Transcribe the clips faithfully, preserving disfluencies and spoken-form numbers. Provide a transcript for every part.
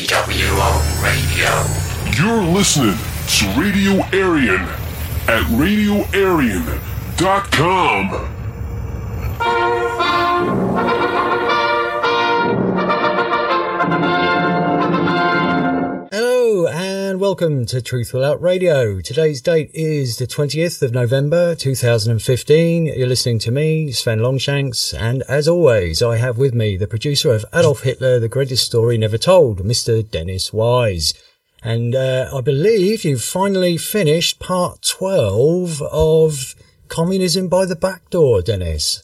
W O Radio. You're listening to Radio Aryan at radio aryan dot com. Hello and welcome to Truth Without Radio. Today's date is the twentieth of November two thousand fifteen. You're listening to me, Sven Longshanks, and as always I have with me the producer of Adolf Hitler, The Greatest Story Never Told, Mister Dennis Wise. And uh, I believe you've finally finished part twelve of Communism by the Back Door, Dennis.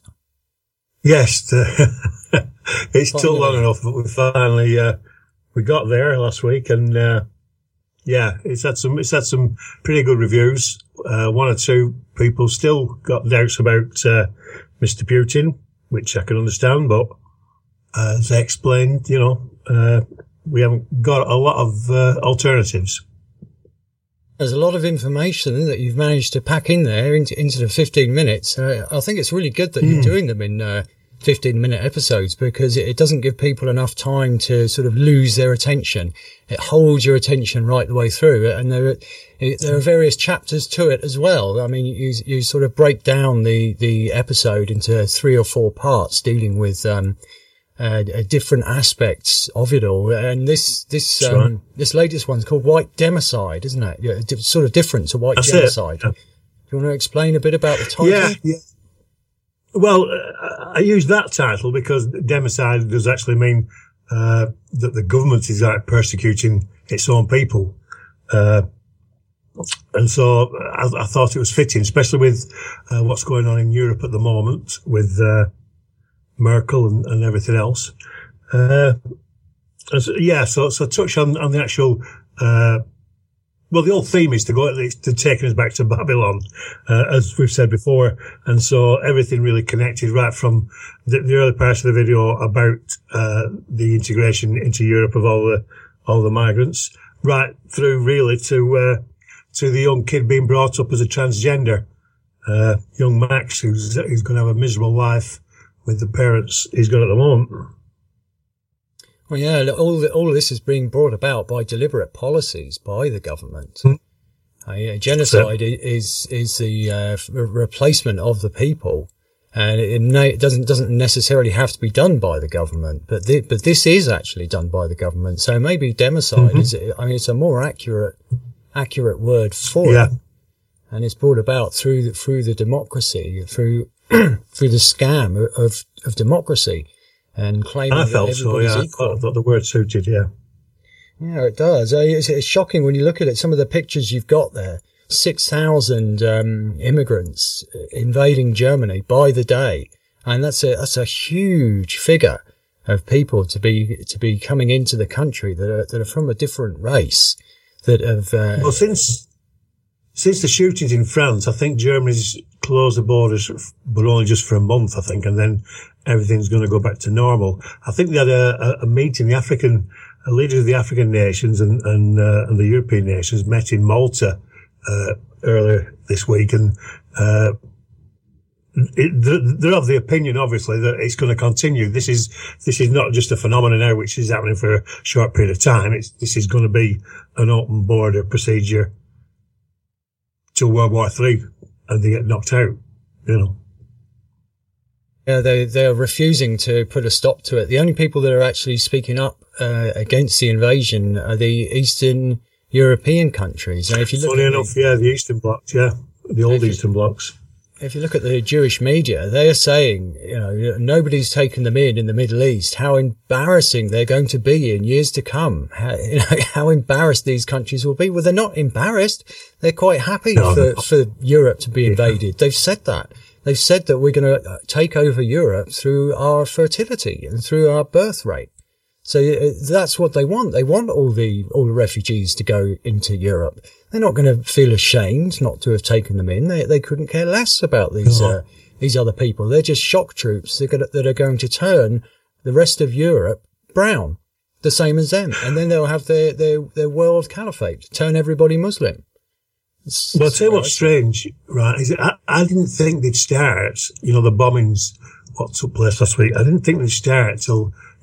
Yes, the it's still long enough, but we finally uh, we got there last week, and uh, yeah, it's had some it's had some pretty good reviews. Uh, one or two people still got doubts about uh, Mister Putin, which I can understand, but uh, as I explained, you know, uh, we haven't got a lot of uh, alternatives. There's a lot of information that you've managed to pack in there into, into the fifteen minutes. Uh, I think it's really good that mm. you're doing them in uh, fifteen minute episodes, because it, it doesn't give people enough time to sort of lose their attention. It holds your attention right the way through it. And there are, it, there are various chapters to it as well. I mean, you, you sort of break down the, the episode into three or four parts dealing with, um, Uh, different aspects of it all, and this this um, right. this latest one's called White Democide, isn't it? Yeah, di- sort of different to White That's Genocide. Yeah. Do you want to explain a bit about the title? Yeah, yeah. Well, uh, I use that title because democide does actually mean uh, that the government is like persecuting its own people, uh, and so I, I thought it was fitting, especially with uh, what's going on in Europe at the moment with. Uh, Merkel and, and everything else. Uh, so, yeah, so, so touch on, on the actual, uh, well, the whole theme is to go, it's to taking us back to Babylon, uh, as we've said before. And so everything really connected right from the, the early parts of the video about, uh, the integration into Europe of all the, all the migrants, right through really to, uh, to the young kid being brought up as a transgender, uh, young Max, who's, who's going to have a miserable life with the parents he's got at the moment. Well, yeah, all the, all of this is being brought about by deliberate policies by the government. Mm. Uh, genocide so, is is the uh, replacement of the people, and it, it doesn't doesn't necessarily have to be done by the government, but the, but this is actually done by the government. So maybe democide mm-hmm. is, I mean, it's a more accurate accurate word for yeah. it, and it's brought about through the, through the democracy through. through the scam of, of democracy and claiming I felt that so, everybody's yeah. equal. I thought the word suited, yeah. Yeah, it does. It's, it's shocking when you look at it. Some of the pictures you've got there, six thousand um, immigrants invading Germany by the day. And that's a, that's a huge figure of people to be, to be coming into the country that are, that are from a different race that have, uh, well, since, since the shootings in France, I think Germany's closed the borders, but only just for a month, I think, and then everything's going to go back to normal. I think they had a, a, a meeting, the African, a leader of the African nations and, and, uh, and the European nations met in Malta, uh, earlier this week, and, uh, it, they're of the opinion, obviously, that it's going to continue. This is, this is not just a phenomenon now which is happening for a short period of time. It's, this is going to be an open border procedure till World War Three. And they get knocked out, you know. Yeah, they they're refusing to put a stop to it. The only people that are actually speaking up uh, against the invasion are the Eastern European countries. And if you look, funny at enough, the, yeah, the Eastern blocs, yeah, the old Eastern blocs. If you look at the Jewish media, they are saying, you know, nobody's taken them in in the Middle East. How embarrassing they're going to be in years to come. How, you know, how embarrassed these countries will be. Well, they're not embarrassed. They're quite happy no, for, for Europe to be invaded. They've said that. They've said that we're going to take over Europe through our fertility and through our birth rate. So that's what they want. They want all the, all the refugees to go into Europe. They're not going to feel ashamed not to have taken them in. They, they couldn't care less about these, uh, these other people. They're just shock troops that are, gonna, that are going to turn the rest of Europe brown, the same as them. And then they'll have their, their, their world caliphate, turn everybody Muslim. It's, well, I'll tell you what's strange, right, is I, I didn't think they'd start, you know, the bombings, what took place last week, I didn't think they'd start till, you know,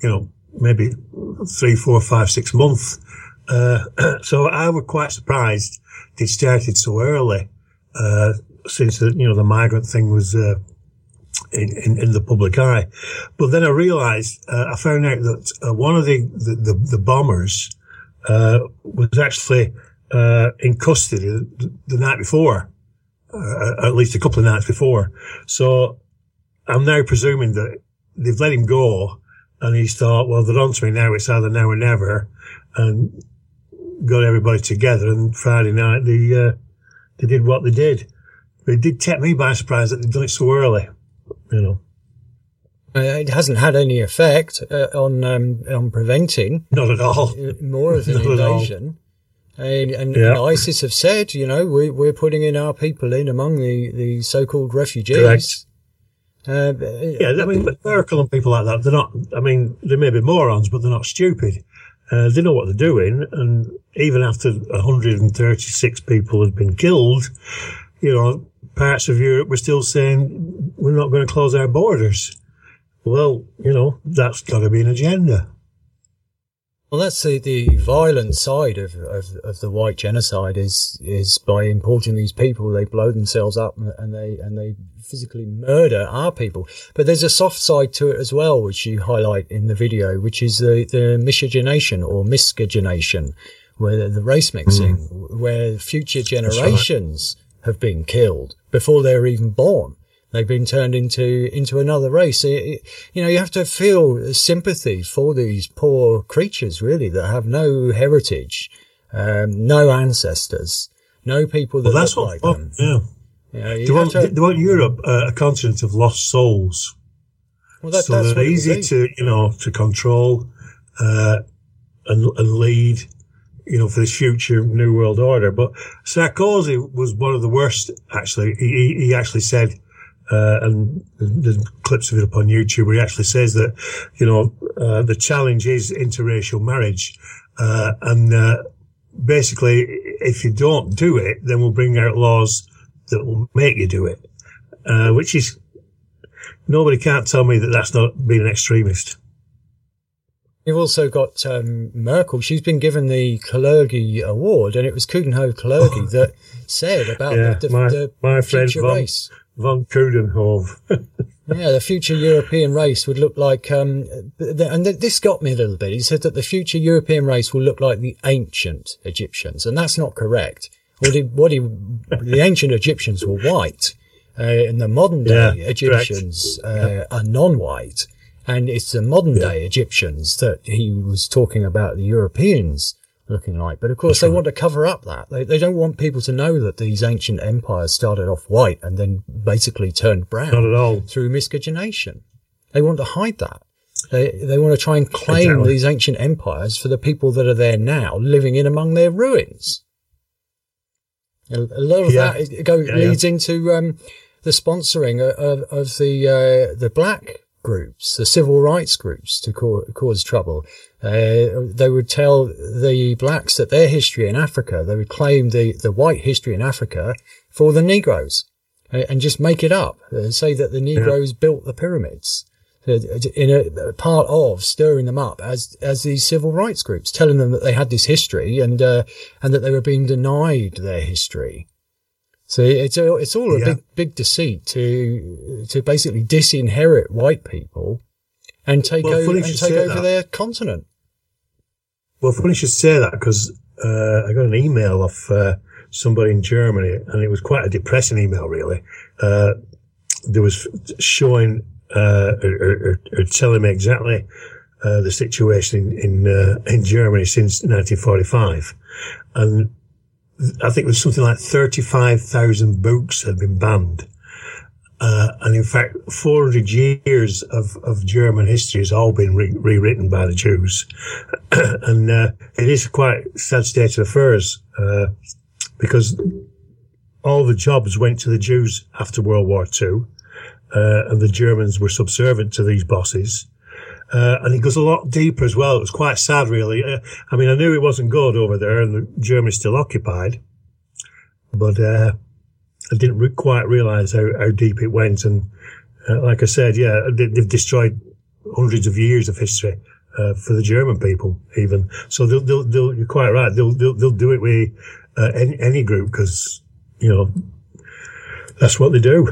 maybe three, four, five, six months. Uh, so I was quite surprised they started so early, uh, since the, you know, the migrant thing was, uh, in, in, in the public eye. But then I realized, uh, I found out that uh, one of the, the, the, the bombers, uh, was actually, uh, in custody the, the night before, uh, at least a couple of nights before. So I'm now presuming that they've let him go and he's thought, well, they're on to me now. It's either now or never. And got everybody together, and Friday night they, uh, they did what they did. But it did take me by surprise that they'd done it so early, you know. Uh, it hasn't had any effect uh, on um, on preventing. Not at all. More of an Not invasion. And, and, yeah. and ISIS have said, you know, we, we're putting in our people in among the, the so-called refugees. Correct. Uh, yeah, I mean, American and people like that, they're not, I mean, they may be morons, but they're not stupid. Uh, they know what they're doing, and even after one hundred thirty-six people had been killed, you know, parts of Europe were still saying, we're not going to close our borders. Well, you know, that's got to be an agenda. Well, that's the, the violent side of, of, of the white genocide is, is by importing these people, they blow themselves up and they, and they physically murder our people. But there's a soft side to it as well, which you highlight in the video, which is the, the miscegenation or miscegenation, where the race mixing, mm. where future generations right. have been killed before they're even born. They've been turned into, into another race. It, it, you know, you have to feel sympathy for these poor creatures, really, that have no heritage, um, no ancestors, no people that well, that's look what, like well, them. Yeah. You know, you they, want, to, they want Europe uh, a continent of lost souls. Well, that, so that's they're easy to, you know, to control, uh, and, and lead, you know, for this future New World Order. But Sarkozy was one of the worst, actually. He, he actually said, Uh, and there's clips of it up on YouTube where he actually says that, you know, uh, the challenge is interracial marriage. Uh, and, uh, basically, if you don't do it, then we'll bring out laws that will make you do it. Uh, which is, nobody can't tell me that that's not being an extremist. You've also got, um, Merkel. She's been given the Kalergi Award, and it was Coudenhove-Kalergi oh. that said about yeah, the, the, my, the my friend future Von, race. Von Coudenhove. Yeah, the future European race would look like, um, and this got me a little bit. He said that the future European race will look like the ancient Egyptians, and that's not correct. What he, what he, the ancient Egyptians were white, uh, and the modern day yeah, Egyptians uh, are non-white, and it's the modern yeah. day Egyptians that he was talking about the Europeans looking like. But of course, That's they right. want to cover up that. They, they don't want people to know that these ancient empires started off white and then basically turned brown. Not at all. Through miscegenation. They want to hide that. They, they want to try and claim exactly. these ancient empires for the people that are there now, living in among their ruins. A, a lot of yeah. that go, yeah, leads yeah. into um, the sponsoring of, of the uh, the black groups, the civil rights groups, to co- cause trouble. Uh, they would tell the blacks that their history in Africa, they would claim the, the white history in Africa for the Negroes, uh, and just make it up, uh, say that the Negroes yeah. built the pyramids, uh, in a, a part of stirring them up as, as these civil rights groups, telling them that they had this history and, uh, and that they were being denied their history. So it's a, it's all a yeah. big, big deceit to, to basically disinherit white people and take well, over, and take over that. their continent. Well, funny you should say that, because, uh, I got an email off, uh, somebody in Germany, and it was quite a depressing email, really. Uh, there was showing, uh, or, or, or telling me exactly, uh, the situation in, in, uh, in Germany since nineteen forty-five. And I think it was something like thirty-five thousand books had been banned. Uh, and in fact, four hundred years of, of German history has all been re- rewritten by the Jews. and, uh, it is quite a sad state of affairs, uh, because all the jobs went to the Jews after World War Two, uh, and the Germans were subservient to these bosses. Uh, and it goes a lot deeper as well. It was quite sad, really. Uh, I mean, I knew it wasn't good over there, and the Germany's still occupied, but, uh, I didn't re- quite realise how, how deep it went. And, uh, like I said, yeah, they, they've destroyed hundreds of years of history, uh, for the German people, even. So they'll, they'll, they'll, you're quite right. They'll, they'll, they'll do it with uh, any, any group because, you know, that's what they do.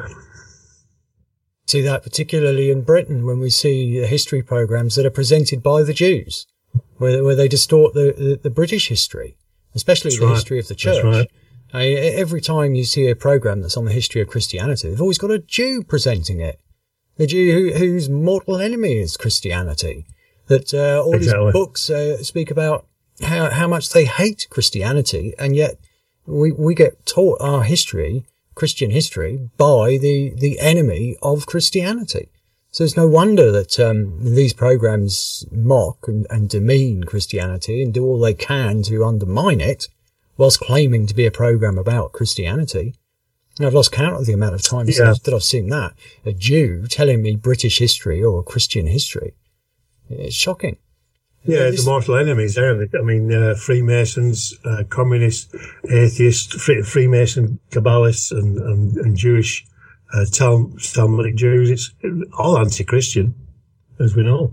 See that particularly in Britain when we see the history programs that are presented by the Jews, where, where they distort the, the, the British history, especially that's the right. history of the church. That's right. I, every time you see a program that's on the history of Christianity, they've always got a Jew presenting it. The Jew who, whose mortal enemy is Christianity. That uh, all exactly. these books uh, speak about how, how much they hate Christianity, and yet we, we get taught our history, Christian history, by the, the enemy of Christianity. So it's no wonder that um, these programs mock and, and demean Christianity and do all they can to undermine it, whilst claiming to be a program about Christianity. And I've lost count of the amount of times yeah. that I've seen that. A Jew telling me British history or Christian history. It's shocking. Yeah, This- the mortal enemies, aren't they? I mean, uh, Freemasons, uh, communists, atheists, free, Freemason, Kabbalists, and, and, and Jewish, uh, Tal- Talmudic Jews. It's all anti-Christian, as we know.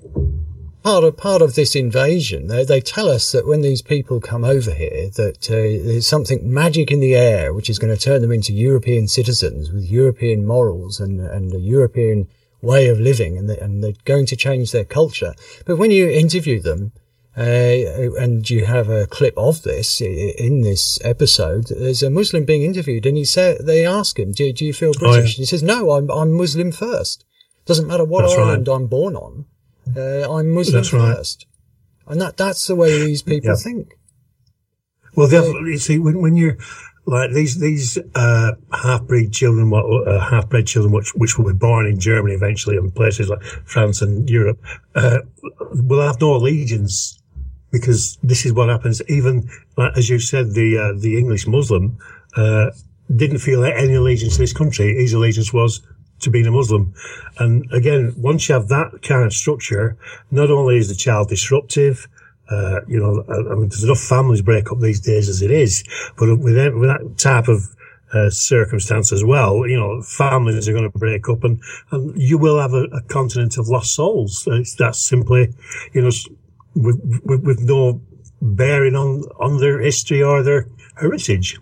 Part of, part of this invasion, they, they tell us that when these people come over here, that uh, there's something magic in the air which is going to turn them into European citizens with European morals and, and a European way of living, and, they, and they're going to change their culture. But when you interview them, uh, and you have a clip of this in this episode, there's a Muslim being interviewed, and he said, they ask him, do, do you feel British? Oh, yeah. And he says, no, I'm, I'm Muslim first. Doesn't matter what That's island right. I'm born on. Uh, I'm Muslim That's right. first. And that, that's the way these people Yeah. think. Well, they have, you see, when, when you're like these, these, uh, half-breed children, what, uh, half-bred children, which, which will be born in Germany eventually and places like France and Europe, uh, will have no allegiance because this is what happens. Even, like, as you said, the, uh, the English Muslim, uh, didn't feel any allegiance to this country. His allegiance was to being a Muslim. And again, once you have that kind of structure, not only is the child disruptive, uh, you know, I mean, there's enough families break up these days as it is, but with that, with that type of, uh, circumstance as well, you know, families are going to break up and, and you will have a, a continent of lost souls. It's that simply, you know, with, with, with no bearing on, on their history or their heritage.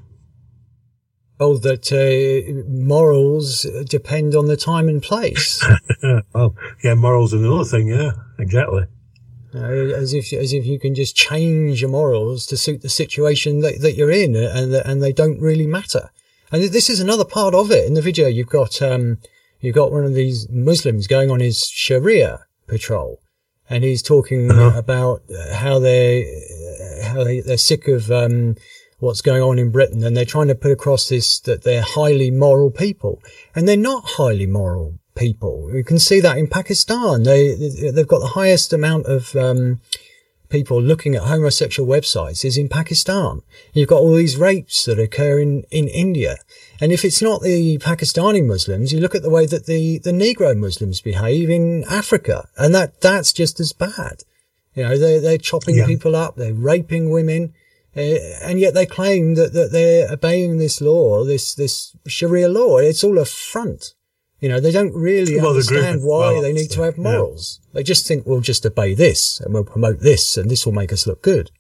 Oh, that uh, morals depend on the time and place. Well, yeah, morals is another thing. Yeah, exactly. Uh, as if as if you can just change your morals to suit the situation that, that you're in, and and they don't really matter. And this is another part of it. In the video, you've got um you've got one of these Muslims going on his Sharia patrol, and he's talking Uh-huh. about how they how they they're sick of um. what's going on in Britain, and they're trying to put across this, that they're highly moral people. And they're not highly moral people. You can see that in Pakistan. They, they've got the highest amount of, um, people looking at homosexual websites is in Pakistan. You've got all these rapes that occur in, in India. And if it's not the Pakistani Muslims, you look at the way that the, the Negro Muslims behave in Africa, and that, that's just as bad. You know, they're, they're chopping Yeah. people up, they're raping women. Uh, and yet they claim that, that they're obeying this law, this, this Sharia law. It's all a front. You know, they don't really Well, the understand group- why well, they need to have yeah. morals. They just think we'll just obey this and we'll promote this and this will make us look good.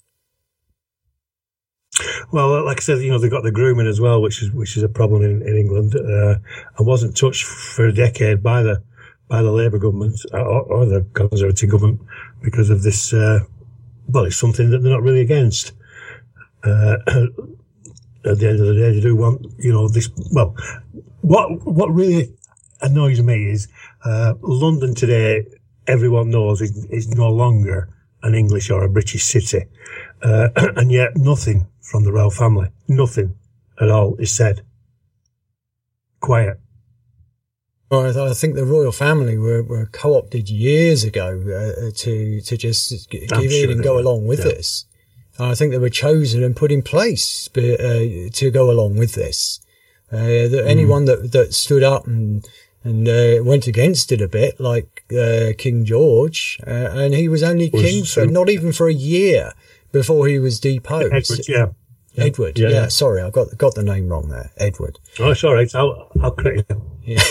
Well, like I said, you know, they've got the grooming as well, which is, which is a problem in, in England, uh, and wasn't touched for a decade by the, by the Labour government or, or the Conservative government because of this, uh, well, it's something that they're not really against. Uh, at the end of the day, they do want, you know, this, well, what, what really annoys me is, uh, London today, everyone knows is, is no longer an English or a British city. Uh, and yet nothing from the royal family, nothing at all is said. Quiet. Well, I, th- I think the royal family were, were co-opted years ago uh, to to just g- give I'm in sure and they go were, along with yeah. this. And I think they were chosen and put in place uh, to go along with this. Uh, that anyone that that stood up and and uh, went against it a bit, like uh, King George, uh, and he was only Was king for so- not even for a year before he was deposed. Edward, yeah. Yeah. Edward. Yeah, Yeah, yeah. sorry, I got got the name wrong there. Edward. Oh, it's all right. I'll, I'll correct you. Yeah.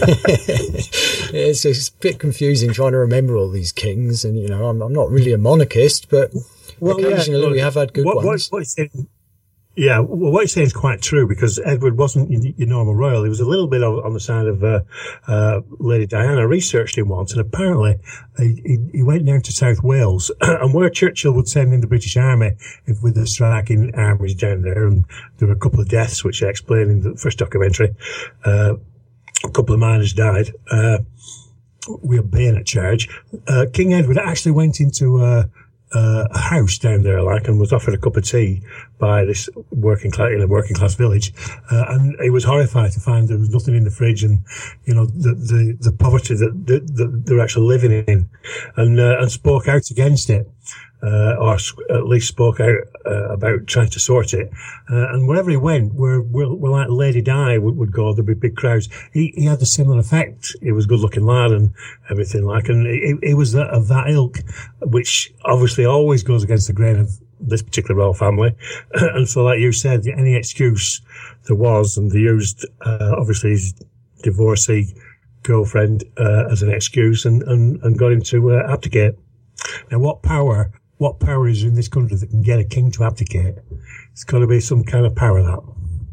it's, it's a bit confusing trying to remember all these kings, and you know, I'm, I'm not really a monarchist, but Well, occasionally yeah, well, we have had good what, ones. What, what you're saying, yeah, well, what you're saying is quite true, because Edward wasn't your, your normal royal. He was a little bit on, on the side of uh, uh, Lady Diana. I researched him once, and apparently he, he, he went down to South Wales, and where Churchill would send in the British Army if, with the striking armies down there, and there were a couple of deaths, which I explained in the first documentary. Uh, a couple of miners died. Uh, we were bayonet charge. Uh, King Edward actually went into uh, uh, a house down there, like, and was offered a cup of tea by this working class in a working class village, uh, and he was horrified to find there was nothing in the fridge, and you know the the, the poverty that, that, that they're actually living in, and uh, and spoke out against it. Uh, or at least spoke out uh, about trying to sort it. Uh, and wherever he went, where, where, where like Lady Di would, would go, there'd be big crowds. He, he had a similar effect. He was a good-looking lad and everything like, and he, he was that, of that ilk, which obviously always goes against the grain of this particular royal family. And so, like you said, any excuse there was, and they used, uh, obviously his divorcee girlfriend, uh, as an excuse, and, and, and got him to uh, abdicate. Now, what power What power is in this country that can get a king to abdicate? It's got to be some kind of power, that.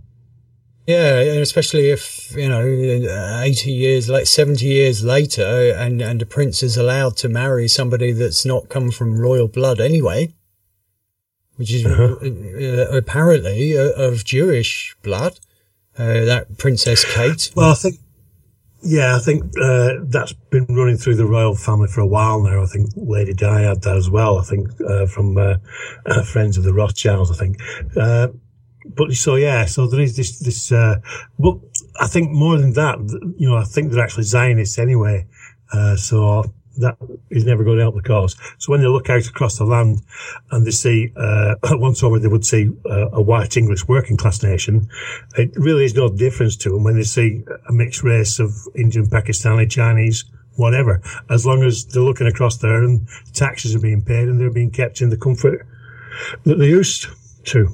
Yeah, and especially if, you know, eighty years, like seventy years later, and, and a prince is allowed to marry somebody that's not come from royal blood anyway, which is uh-huh. uh, apparently uh, of Jewish blood, uh, that Princess Kate. Well, I think, yeah, I think uh, that's been running through the royal family for a while now. I think Lady Di had that as well, I think, uh, from uh, uh, friends of the Rothschilds, I think. Uh, but so, yeah, so there is this, this, uh, but I think more than that, you know, I think they're actually Zionists anyway. Uh, so that is never going to help the cause. So when they look out across the land and they see, uh, once over they would see uh, a white English working class nation, it really is no difference to them when they see a mixed race of Indian, Pakistani, Chinese, whatever, as long as they're looking across there and taxes are being paid and they're being kept in the comfort that they used to.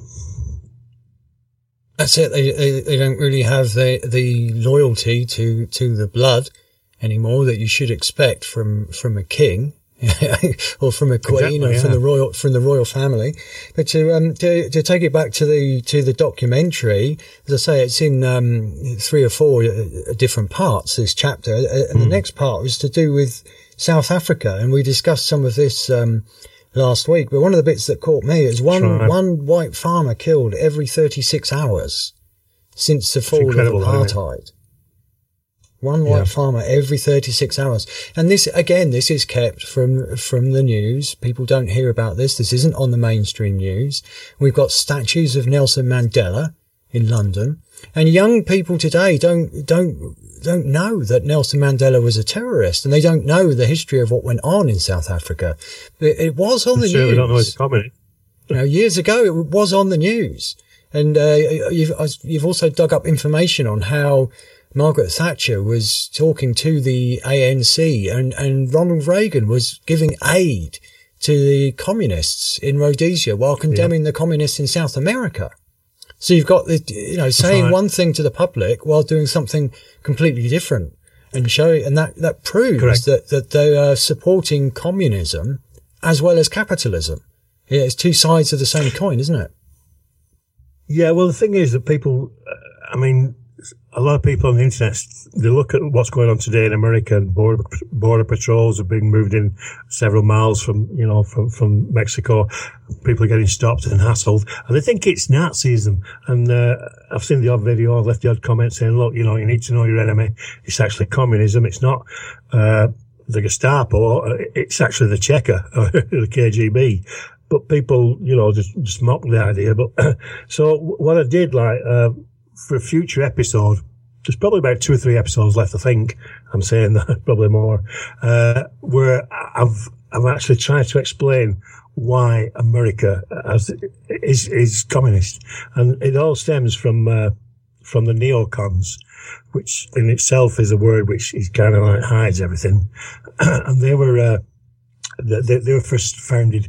That's it. They, they, they don't really have the, the loyalty to, to the blood anymore that you should expect from, from a king or from a queen exactly, or from yeah. the royal, from the royal family. But to, um, to, to take it back to the, to the documentary, as I say, it's in, um, three or four different parts, this chapter. And mm. the next part was to do with South Africa. And we discussed some of this, um, last week. But one of the bits that caught me is one, right. one white farmer killed every thirty-six hours since the fall of apartheid. One white yeah. farmer every thirty-six hours. And this, again, this is kept from, from the news. People don't hear about this. This isn't on the mainstream news. We've got statues of Nelson Mandela in London. And young people today don't, don't, don't know that Nelson Mandela was a terrorist, and they don't know the history of what went on in South Africa. It, it was on the sure news. We don't know his comment. You know, years ago, it was on the news. And, uh, you've, you've also dug up information on how Margaret Thatcher was talking to the A N C, and, and Ronald Reagan was giving aid to the communists in Rhodesia while condemning yeah. the communists in South America. So you've got the, you know, saying right. one thing to the public while doing something completely different, and showing, and that, that proves Correct. that, that they are supporting communism as well as capitalism. Yeah, it's two sides of the same coin, isn't it? Yeah, well, the thing is that people, I mean, a lot of people on the internet, they look at what's going on today in America, and border, border patrols are being moved in several miles from, you know, from, from Mexico. People are getting stopped and hassled, and they think it's Nazism. And, uh, I've seen the odd video, I've left the odd comment saying, look, you know, you need to know your enemy. It's actually communism. It's not, uh, the Gestapo. It's actually the Cheka, or the K G B. But people, you know, just, just mock the idea. But, so what I did, like, uh, for a future episode, there's probably about two or three episodes left, I think. I'm saying that, probably more, uh, where I've, I've actually tried to explain why America has, is, is communist. And it all stems from, uh, from the neocons, which in itself is a word which is kind of like hides everything. And they were, uh, they, they were first founded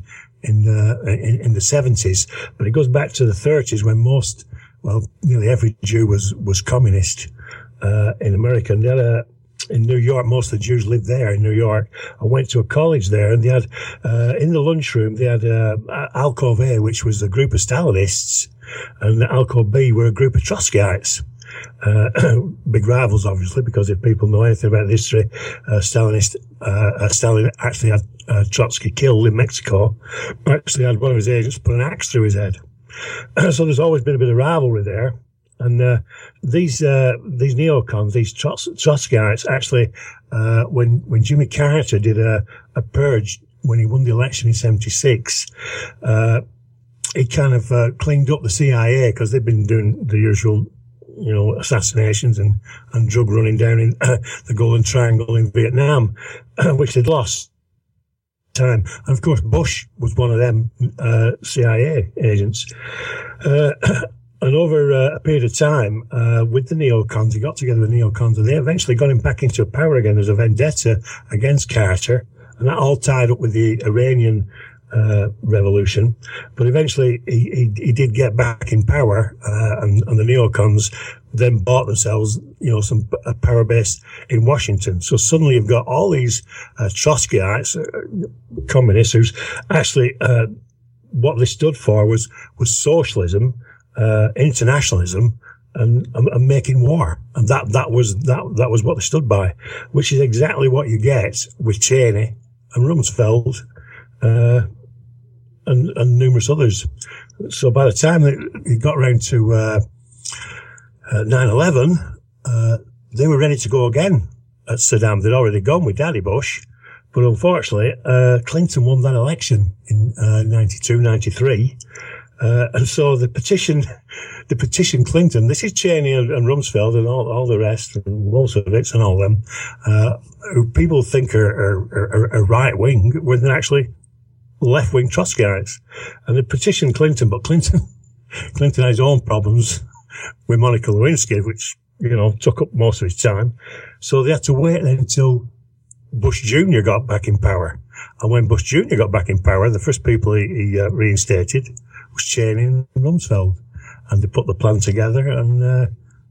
in the in, in the seventies, but it goes back to the thirties when most, well, nearly every Jew was was communist uh, in America. And they had a, in New York, most of the Jews lived there in New York. I went to a college there, and they had uh, in the lunchroom they had uh, Alcove A, which was a group of Stalinists, and Alcove B were a group of Trotskyites. Uh, big rivals, obviously, because if people know anything about the history, uh, Stalinist, uh, Stalin actually had uh, Trotsky killed in Mexico. Actually had one of his agents put an axe through his head. So there's always been a bit of rivalry there. And uh, these uh, these neocons, these Trots- Trotskyites, actually, uh, when when Jimmy Carter did a, a purge when he won the election in seventy-six, uh, he kind of uh, cleaned up the C I A because they've been doing the usual, you know, assassinations and, and drug running down in uh, the Golden Triangle in Vietnam, which they'd lost time. And of course, Bush was one of them uh, C I A agents. Uh, and over uh, a period of time, uh, with the neocons, he got together with neocons, and they eventually got him back into power again as a vendetta against Carter. And that all tied up with the Iranian Uh, revolution, but eventually he, he, he did get back in power, uh, and, and the neocons then bought themselves, you know, some a power base in Washington. So suddenly you've got all these uh, Trotskyites, uh, communists, who's actually uh, what they stood for was was socialism, uh, internationalism, and, and, and making war, and that that was that that was what they stood by, which is exactly what you get with Cheney and Rumsfeld. Uh, and, and numerous others. So by the time that it got around to uh, uh, nine eleven, uh, they were ready to go again at Saddam. They'd already gone with Daddy Bush, but unfortunately, uh, Clinton won that election in uh, ninety-two, ninety-three. Uh, and so the petition, the petition Clinton, this is Cheney and, and Rumsfeld and all, all the rest, and Wolfowitz and all them, uh, who people think are, are, are, are right-wing, when they're actually left-wing Trotskyites. And they petitioned Clinton, but Clinton, Clinton had his own problems with Monica Lewinsky, which, you know, took up most of his time. So they had to wait then until Bush Junior got back in power. And when Bush Junior got back in power, the first people he, he uh, reinstated was Cheney and Rumsfeld. And they put the plan together, and uh,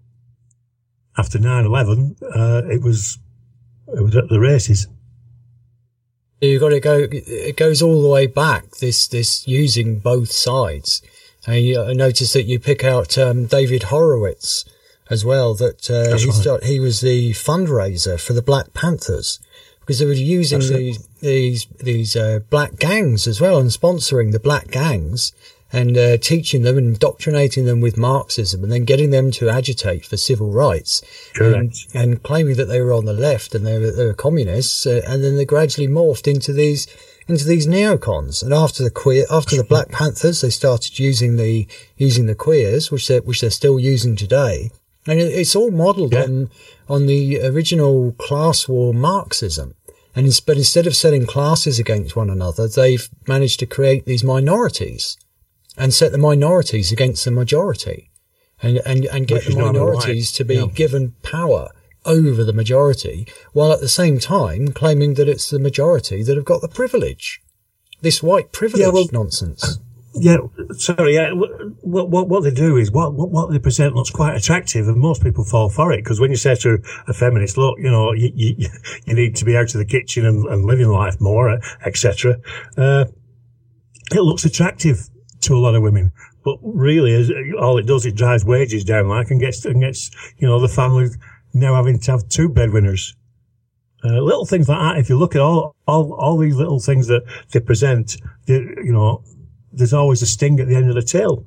after nine eleven, uh, it was it was at the races. You've got to go, it goes all the way back, this, this using both sides. And you, I noticed that you pick out, um, David Horowitz as well, that, uh, he, right. start, he was the fundraiser for the Black Panthers, because they were using these, these, these, uh, black gangs as well, and sponsoring the black gangs, and, uh, teaching them and indoctrinating them with Marxism, and then getting them to agitate for civil rights. And, and claiming that they were on the left and they were, they were communists, uh, and then they gradually morphed into these, into these neocons. And after the queer, after the Black Panthers, they started using the, using the queers, which they're, which they're still using today. And it, it's all modeled yeah. on, on the original class war Marxism. And it's, but instead of setting classes against one another, they've managed to create these minorities and set the minorities against the majority, and, and, and get the minorities to be yeah. given power over the majority, while at the same time claiming that it's the majority that have got the privilege. This white privilege yeah, well, nonsense. Yeah, sorry, yeah, what, what, what they do is, what, what, what they present looks quite attractive, and most people fall for it, because when you say to a feminist, look, you know, you, you, you need to be out of the kitchen and, and living life more, et cetera, uh, it looks attractive to a lot of women, but really, all it does, it drives wages down, like, and gets, and gets, you know, the family now having to have two breadwinners. Uh, little things like that. If you look at all, all, all these little things that they present, they, you know, there's always a sting at the end of the tail.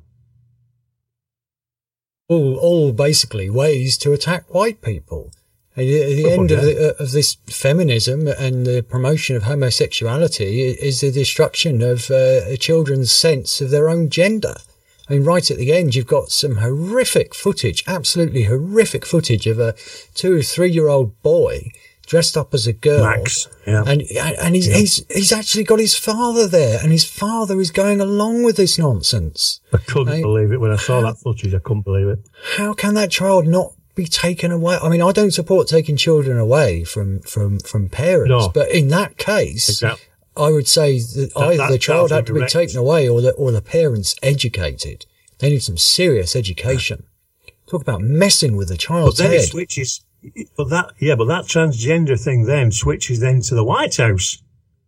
All, all basically ways to attack white people. At the oh, end yeah. of, the, of this feminism and the promotion of homosexuality is the destruction of uh, children's sense of their own gender. I mean, right at the end, you've got some horrific footage, absolutely horrific footage of a two or three year old boy dressed up as a girl. Max, yeah. And, and he's, yeah. he's, he's actually got his father there, and his father is going along with this nonsense. I couldn't I, believe it when I saw how, that footage. I couldn't believe it. How can that child not be taken away? I mean, I don't support taking children away from, from, from parents, no. but in that case, exactly. I would say that, that either that, the child had to be taken away or the, or the parents educated. They need some serious education. Talk about messing with the child's but then head. It switches, but that, yeah, but that transgender thing then switches then to the White House.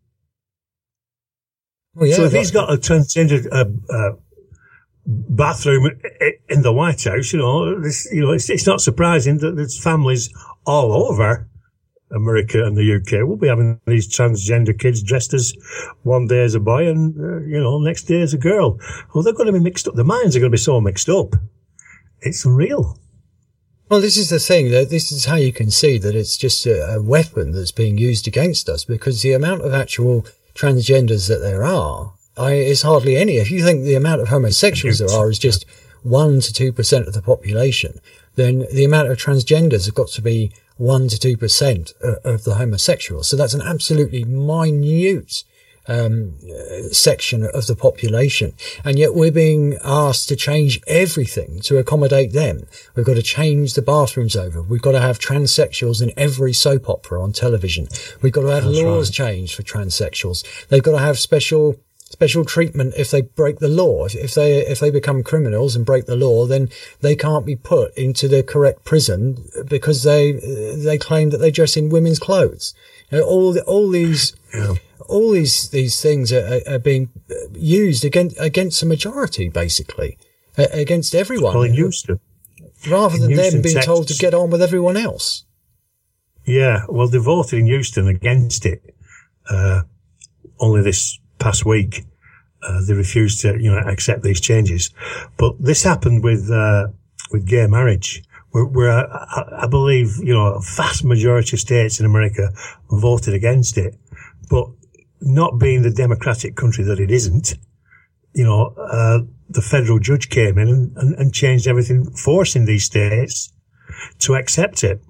Well, yeah, so if he's got a transgender uh, uh, bathroom in the White House, you know, this, you know, it's, it's not surprising that there's families all over America and the U K will be having these transgender kids dressed as one day as a boy and, uh, you know, next day as a girl. Well, they're going to be mixed up. Their minds are going to be so mixed up. It's unreal. Well, this is the thing, that this is how you can see that it's just a, a weapon that's being used against us, because the amount of actual transgenders that there are I, is hardly any. If you think the amount of homosexuals there are is just one to two percent of the population, then the amount of transgenders have got to be one to two percent of the homosexuals. So that's an absolutely minute um section of the population, and yet we're being asked to change everything to accommodate them. We've got to change the bathrooms over. We've got to have transsexuals in every soap opera on television. We've got to have That's laws right. changed for transsexuals. They've got to have special special treatment if they break the law. If, if they if they become criminals and break the law, then they can't be put into the correct prison because they they claim that they dress in women's clothes. You know, all all these. Yeah. All these, these things are, are being used against, against the majority, basically, uh, against everyone. Well, in Houston. Rather in than Houston, them being Texas. told to get on with everyone else. Yeah, well, they voted in Houston against it, uh, only this past week. Uh, they refused to, you know, accept these changes. But this happened with, uh, with gay marriage, where, where I, I believe, you know, a vast majority of states in America voted against it. But not being the democratic country that it isn't, you know, uh, the federal judge came in and, and, and changed everything, forcing these states to accept it.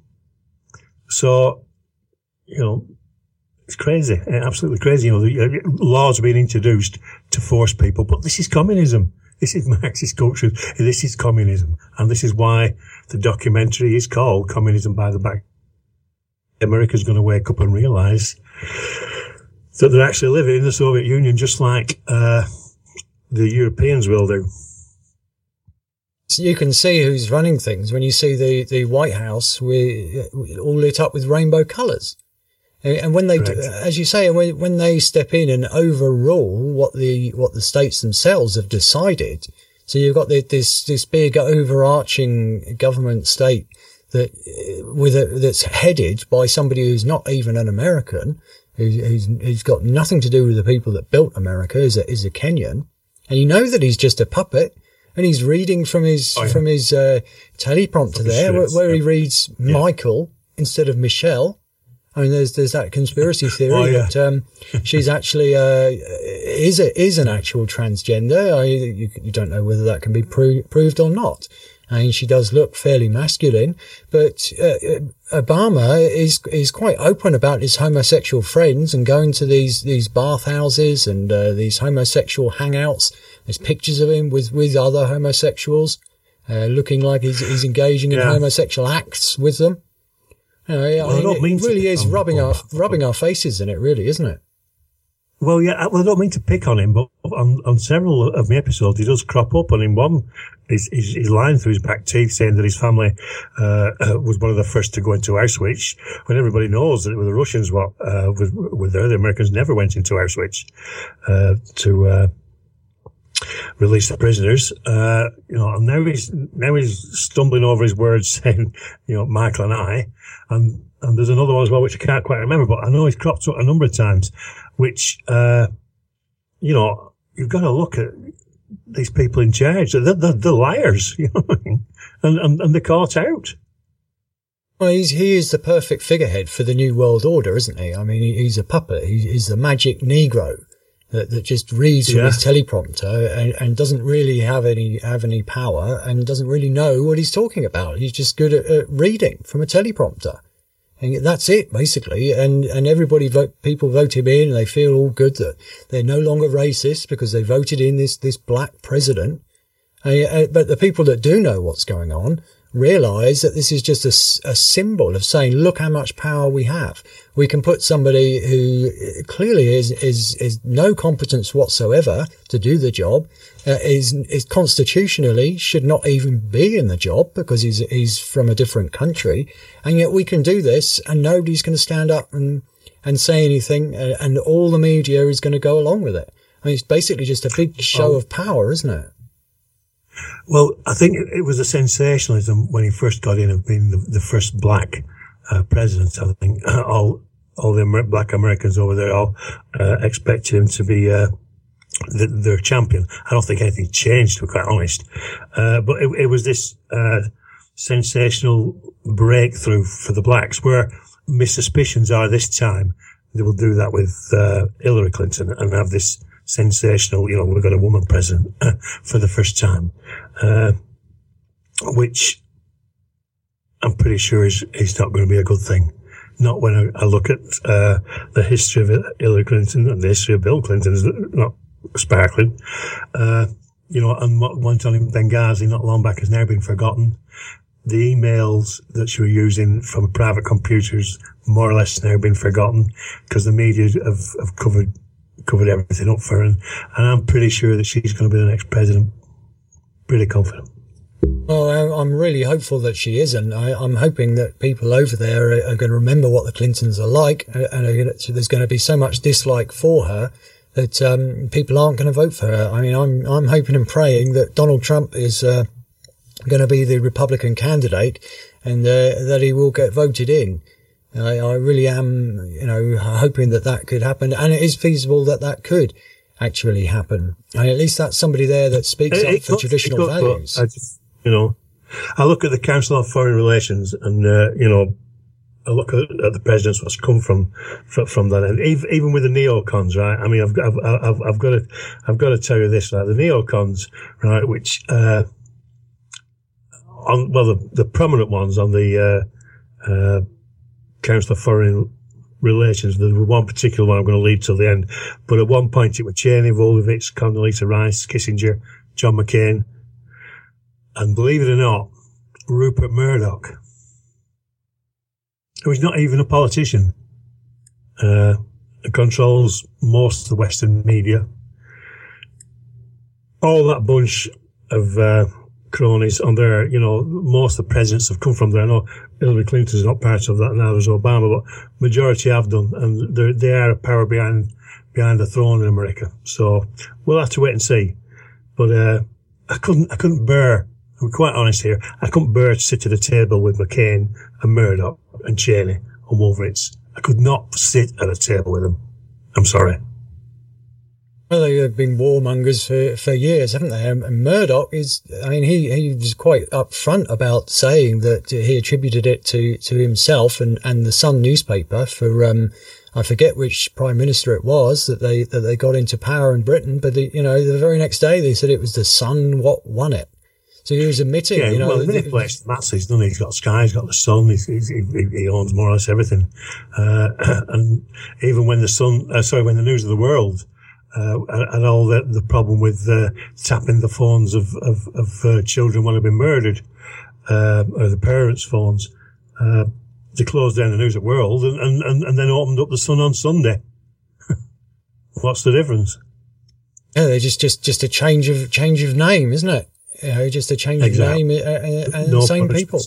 So, you know, it's crazy, absolutely crazy. You know, the uh, laws are being introduced to force people, but this is communism. This is Marxist culture. This is communism. And this is why the documentary is called Communism by the Back. America's going to wake up and realize that they're actually living in the Soviet Union just like uh the Europeans will do. So you can see who's running things when you see the, the White House with, all lit up with rainbow colours. And when they, Correct. as you say, when, when they step in and overrule what the what the states themselves have decided, so you've got the, this this big overarching government state that with a, that's headed by somebody who's not even an American. Who's, who's got nothing to do with the people that built America, is a, is a Kenyan. And you know that he's just a puppet, and he's reading from his, oh, yeah. from his, uh, teleprompter there, where, where yeah. he reads yeah. Michael instead of Michelle. I mean, there's, there's that conspiracy theory oh, yeah. that, um, she's actually, uh, is a, is an actual transgender. I, you, you don't know whether that can be pro- proved or not. I mean, she does look fairly masculine, but uh, Obama is is quite open about his homosexual friends and going to these these bathhouses and uh, these homosexual hangouts. There's pictures of him with with other homosexuals, uh, looking like he's he's engaging in yeah. homosexual acts with them. You know, well, I mean, I it really is rubbing our rubbing our faces in it, really, isn't it? Well, yeah, well, I don't mean to pick on him, but on, on several of my episodes, he does crop up, and in one, he's, he's, he's lying through his back teeth saying that his family, uh, uh, was one of the first to go into Auschwitz, when everybody knows that it was the Russians what, uh, was, were there. The Americans never went into Auschwitz, uh, to, uh, release the prisoners. Uh, you know, and now he's, now he's stumbling over his words saying, you know, Michael and I, and, and there's another one as well, which I can't quite remember, but I know he's cropped up a number of times. Which, uh, you know, you've got to look at these people in charge. They're, they're, they're liars, you know what I mean? And, and, and they're caught out. Well, he's, he is the perfect figurehead for the New World Order, isn't he? I mean, he's a puppet. He, he's the magic Negro that, that just reads from yeah. his teleprompter and, and doesn't really have any, have any power and doesn't really know what he's talking about. He's just good at, at reading from a teleprompter. And that's it, basically. And, and everybody vote, people vote him in and they feel all good that they're no longer racist because they voted in this, this black president. Uh, but the people that do know what's going on realize that this is just a, a symbol of saying, look how much power we have. We can put somebody who clearly is, is, is no competence whatsoever to do the job, uh, is, is constitutionally should not even be in the job because he's, he's from a different country. And yet we can do this and nobody's going to stand up and, and say anything. And, and all the media is going to go along with it. I mean, it's basically just a big show of power, isn't it? Well, I think it was a sensationalism when he first got in of being the, the first black uh, president. I think all all the Amer- black Americans over there all uh, expected him to be uh, the, their champion. I don't think anything changed, to be quite honest. Uh, but it, it was this uh, sensational breakthrough for the blacks, where my suspicions are this time they will do that with uh, Hillary Clinton and have this sensational, you know, we've got a woman president for the first time, uh, which I'm pretty sure is, is not going to be a good thing. Not when I, I look at, uh, the history of Hillary Clinton and the history of Bill Clinton is not sparkling. Uh, you know, and what went on in Benghazi not long back has now been forgotten. The emails that she was using from private computers more or less now been forgotten because the media have, have covered covered everything up for her, and, and I'm pretty sure that she's going to be the next president. Pretty confident. Well, I'm really hopeful that she isn't. I, I'm hoping that people over there are, are going to remember what the Clintons are like, and are going to, there's going to be so much dislike for her that um, people aren't going to vote for her. I mean, I'm I'm hoping and praying that Donald Trump is uh, going to be the Republican candidate, and uh, that he will get voted in. I, I really am, you know, hoping that that could happen, and it is feasible that that could actually happen. And at least that's somebody there that speaks it, up it for could, traditional could, values. I just, you know, I look at the Council on Foreign Relations, and uh, you know, I look at, at the presidents what's come from from, from that end. Even, even with the neocons, right? I mean, I've I've I've, I've got to I've got to tell you this, right? The neocons, right? Which uh, on well, the, the prominent ones on the uh, uh, Council of Foreign Relations. There's one particular one I'm going to leave till the end. But at one point it was Cheney, Volodovich, Condoleezza Rice, Kissinger, John McCain, and believe it or not, Rupert Murdoch, who's not even a politician, uh, controls most of the Western media. All that bunch of uh, cronies on there, you know, most of the presidents have come from there. I know Hillary Clinton's not part of that now, there's Obama, but majority have done, and they are a power behind behind the throne in America. So we'll have to wait and see. But uh, I couldn't, I couldn't bear, I'm quite honest here, I couldn't bear to sit at a table with McCain and Murdoch and Cheney and Wolfowitz. I could not sit at a table with them. I'm sorry. Well, they've been warmongers for, for years, haven't they? And Murdoch is, I mean, he, he was quite upfront about saying that he attributed it to, to himself and, and the Sun newspaper for, um, I forget which prime minister it was that they, that they got into power in Britain. But, the, you know, the very next day they said it was the Sun what won it. So he was admitting, yeah, you know. Well, he manipulates the masses, doesn't he? He's got Sky, he's got the Sun, he's, he's, he, he owns more or less everything. Uh, and even when the Sun, uh, sorry, when the News of the World, Uh, and all the, the problem with uh, tapping the phones of, of, of uh, children when they've been murdered, uh, or the parents' phones. Uh, they closed down the News of the World and, and, and then opened up the Sun on Sunday. What's the difference? Yeah, they're just, just, just a change of, change of name, isn't it? You know, just a change exactly. of name and, and no the same people.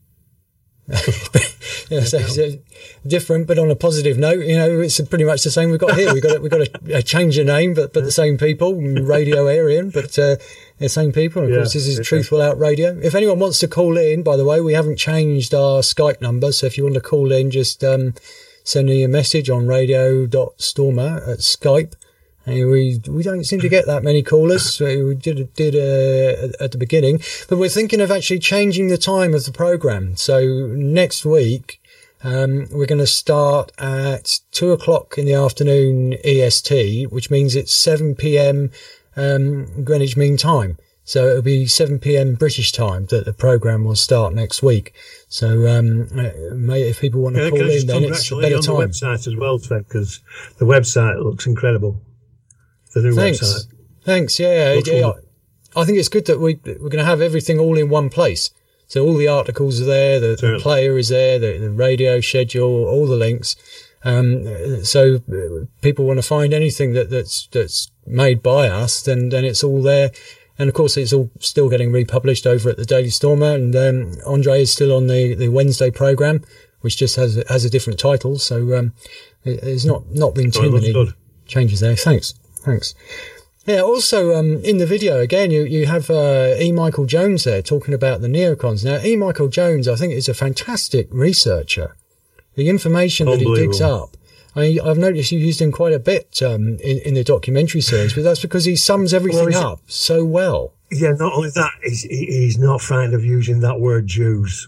Yeah, so, so different, but on a positive note, you know, it's pretty much the same we've got here. We've got, we've got a, a change of name, but, but the same people, Radio Aryan, but, uh, the same people. And of yeah, course, this is Truthful Out Radio. If anyone wants to call in, by the way, we haven't changed our Skype number. So if you want to call in, just, um, send me a message on radio dot stormer at Skype. And we, we don't seem to get that many callers. So we did, did, uh, at the beginning, but we're thinking of actually changing the time of the program. So next week, um, we're going to start at two o'clock in the afternoon E S T, which means it's seven p.m. um, Greenwich Mean Time. So it'll be seven p.m. British time that the program will start next week. So, um, if people want to yeah, call in, then it's a better on time. The website as well, Ted, because the website looks incredible. The new Thanks. website. Thanks. Yeah, yeah, yeah. I think it's good that we we're going to have everything all in one place. So all the articles are there, the, the player is there, the, the radio schedule, all the links. Um, so people want to find anything that, that's, that's made by us, then, then it's all there. And of course, it's all still getting republished over at the Daily Stormer. And, um, Andre is still on the, the Wednesday program, which just has, has a different title. So, um, there's not, not been too many changes there. Thanks. Thanks. Yeah, also, um, in the video, again, you, you have, uh, E. Michael Jones there talking about the neocons. Now, E. Michael Jones, I think, is a fantastic researcher. The information that he digs up. I mean, I've noticed you used him quite a bit, um, in, in the documentary series, but that's because he sums everything well, up so well. Yeah, not only that, he's, he's not frightened of using that word Jews.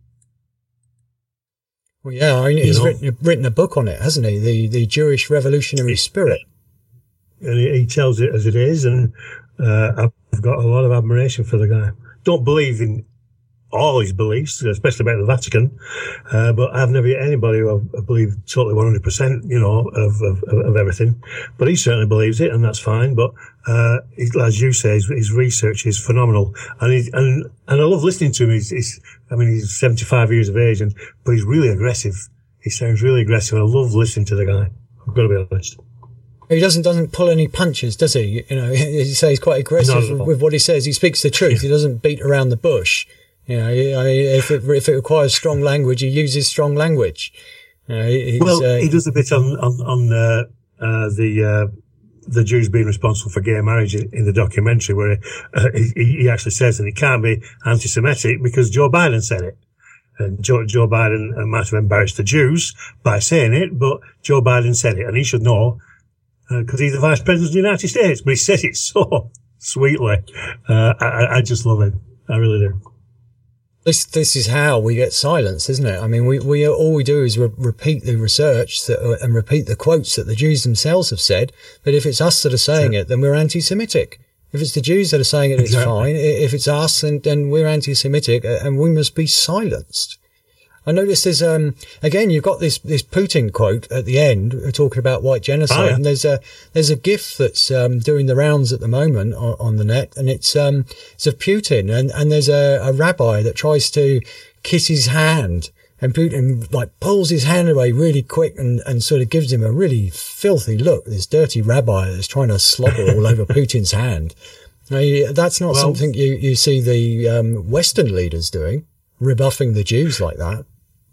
Well, yeah, I mean, he's written, written a book on it, hasn't he? The, the Jewish revolutionary spirit. And he, he tells it as it is, and uh, I've got a lot of admiration for the guy. Don't believe in all his beliefs, especially about the Vatican, uh, but I've never met anybody who I believe totally one hundred percent, you know, of, of, of everything. But he certainly believes it, and that's fine. But uh, he, as you say, his, his research is phenomenal, and he, and and I love listening to him. He's, he's I mean, he's seventy-five years of age, and but he's really aggressive. He sounds really aggressive. I love listening to the guy. I've got to be honest. He doesn't doesn't pull any punches, does he? You know, you say he's quite aggressive with what he says. He speaks the truth. Yeah. He doesn't beat around the bush. You know, I mean, if it if it requires strong language, he uses strong language. You know, he's, well, uh, he does a bit on on, on uh, uh, the uh, the Jews being responsible for gay marriage in, in the documentary, where uh, he, he actually says that it can't be anti-Semitic because Joe Biden said it. And Joe, Joe Biden might have embarrassed the Jews by saying it, but Joe Biden said it, and he should know. Because uh, he's the Vice President of the United States, but he said it so sweetly. Uh, I, I just love him. I really do. This this is how we get silence, isn't it? I mean, we, we all we do is re- repeat the research that, uh, and repeat the quotes that the Jews themselves have said. But if it's us that are saying it, then we're anti-Semitic. If it's the Jews that are saying it, it's exactly. fine. If it's us, then, then we're anti-Semitic, and we must be silenced. I noticed there's, um, again, you've got this, this Putin quote at the end talking about white genocide. Oh, yeah. And there's a, there's a GIF that's, um, doing the rounds at the moment on, on the net. And it's, um, it's of Putin. And, and there's a, a rabbi that tries to kiss his hand, and Putin like pulls his hand away really quick and, and sort of gives him a really filthy look. This dirty rabbi that's trying to slobber all over Putin's hand. Now, that's not well, something you, you see the, um, Western leaders doing, rebuffing the Jews like that.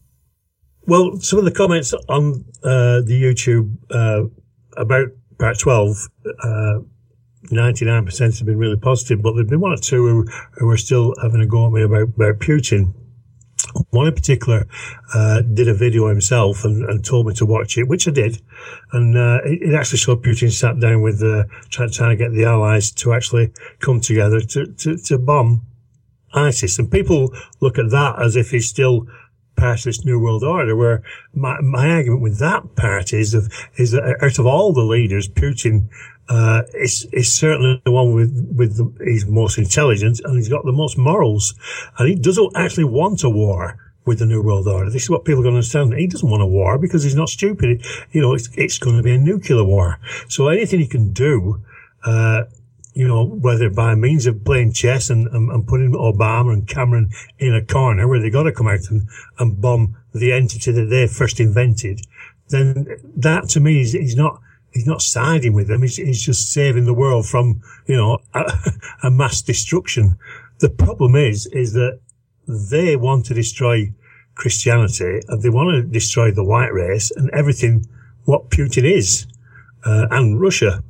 Well, some of the comments on uh, the YouTube uh, about part twelve, uh, ninety-nine percent have been really positive, but there've been one or two who, who are still having a go at me about, about Putin. One in particular uh, did a video himself and, and told me to watch it, which I did. And uh, it, it actually showed Putin sat down with uh, trying, trying to get the Allies to actually come together to, to, to bomb ISIS. And people look at that as if he's still part of this New World Order, where my, my argument with that part is of, is that out of all the leaders, Putin, uh, is, is certainly the one with, with the, he's most intelligent and he's got the most morals. And he doesn't actually want a war with the New World Order. This is what people are going to understand. He doesn't want a war because he's not stupid. You know, it's, it's going to be a nuclear war. So anything he can do, uh, you know, whether by means of playing chess and, and, and putting Obama and Cameron in a corner where they got to come out and, and bomb the entity that they first invented, then that to me is, he's not, he's not siding with them. He's, he's just saving the world from, you know, a, a mass destruction. The problem is, is that they want to destroy Christianity and they want to destroy the white race and everything what Putin is, uh, and Russia.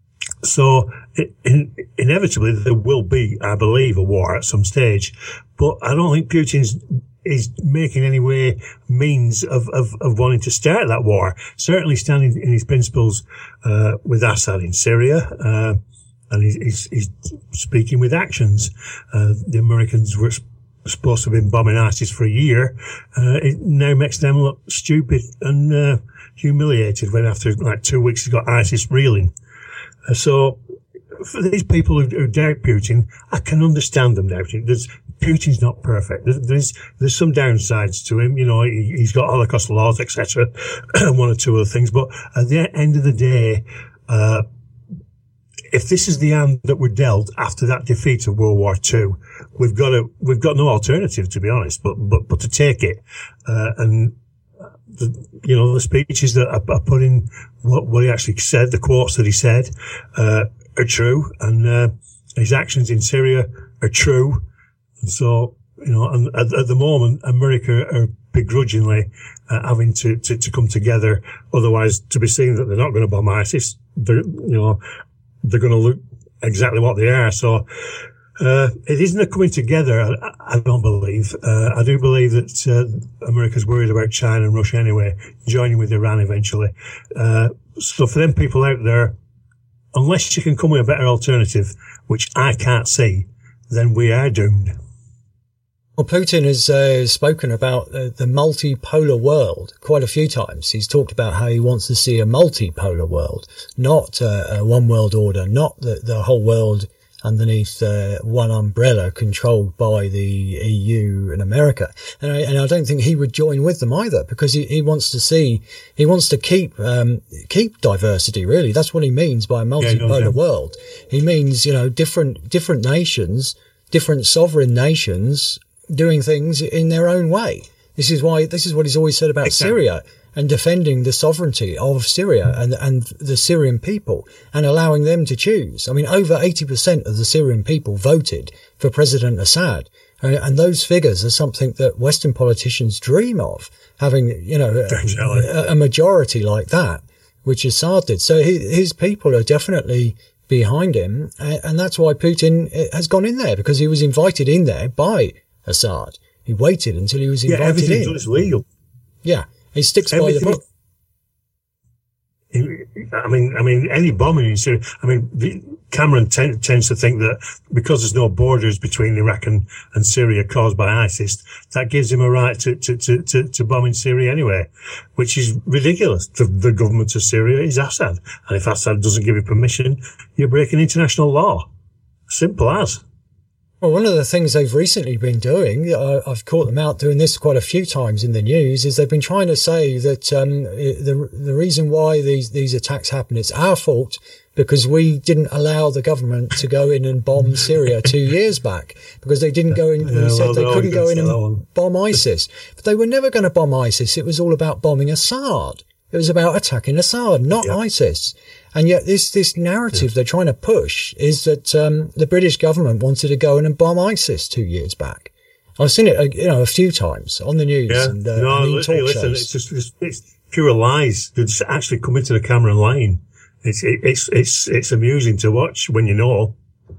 So it, in, inevitably there will be, I believe, a war at some stage, but I don't think Putin's is making any way means of, of, of wanting to start that war. Certainly standing in his principles, uh, with Assad in Syria, uh, and he's, he's, he's speaking with actions. Uh, the Americans were supposed to have been bombing ISIS for a year. Uh, it now makes them look stupid and, uh, humiliated when after like two weeks he's got ISIS reeling. Uh, so, for these people who, who doubt Putin, I can understand them doubting. There's, Putin's not perfect. There's, there's, there's some downsides to him. You know, he, he's got Holocaust laws, et cetera, and one or two other things. But at the end of the day, uh, if this is the hand that we're dealt after that defeat of World War Two, we've got to, we've got no alternative, to be honest, but, but, but to take it. Uh, and, the, you know, the speeches that are, are put in what, what he actually said, the quotes that he said, uh, are true. And, uh, his actions in Syria are true. And so, you know, and at, at the moment, America are begrudgingly uh, having to, to, to come together. Otherwise, to be seen that they're not going to bomb ISIS, they're, you know, they're going to look exactly what they are. So, uh, it isn't a coming together, I, I don't believe. Uh, I do believe that, uh, America's worried about China and Russia anyway, joining with Iran eventually. Uh, so for them people out there, unless you can come with a better alternative, which I can't see, then we are doomed. Well, Putin has uh, spoken about uh, the multipolar world quite a few times. He's talked about how he wants to see a multipolar world, not uh, a one world order, not the, the whole world underneath uh, one umbrella controlled by the E U and America. And I, and I don't think he would join with them either, because he, he wants to see, he wants to keep, um, keep diversity, really. That's what he means by a multipolar yeah, no, world. He means, you know, different, different nations, different sovereign nations doing things in their own way. This is why, this is what he's always said about exactly. Syria and defending the sovereignty of Syria and, and the Syrian people and allowing them to choose. I mean, over eighty percent of the Syrian people voted for President Assad. And, and those figures are something that Western politicians dream of, having, you know, a, a majority like that, which Assad did. So he, his people are definitely behind him. And, and that's why Putin has gone in there, because he was invited in there by Assad. He waited until he was invited yeah, everything's in. It's legal. Yeah, he sticks Everything, by the book. I mean, I mean, any bombing in Syria. I mean, the, Cameron ten, tends to think that because there's no borders between Iraq and, and Syria caused by ISIS, that gives him a right to to to to, to bomb in Syria anyway, which is ridiculous. The, the government of Syria is Assad, and if Assad doesn't give you permission, you're breaking international law. Simple as. Well, one of the things they've recently been doing, uh, I've caught them out doing this quite a few times in the news, is they've been trying to say that um, the the reason why these these attacks happen, it's our fault because we didn't allow the government to go in and bomb Syria two years back, because they didn't go in. Yeah, they said well, they couldn't go in and bomb bomb ISIS, but they were never going to bomb ISIS. It was all about bombing Assad. It was about attacking Assad, not yep. ISIS. And yet this, this narrative yes. they're trying to push is that, um, the British government wanted to go in and bomb ISIS two years back. I've seen it, you know, a few times on the news yeah. and, uh, no, and in listen, talk listen, shows. It's just, it's, it's pure lies. They just actually come into the camera and lying. It's, it, it's, it's, it's amusing to watch when you know.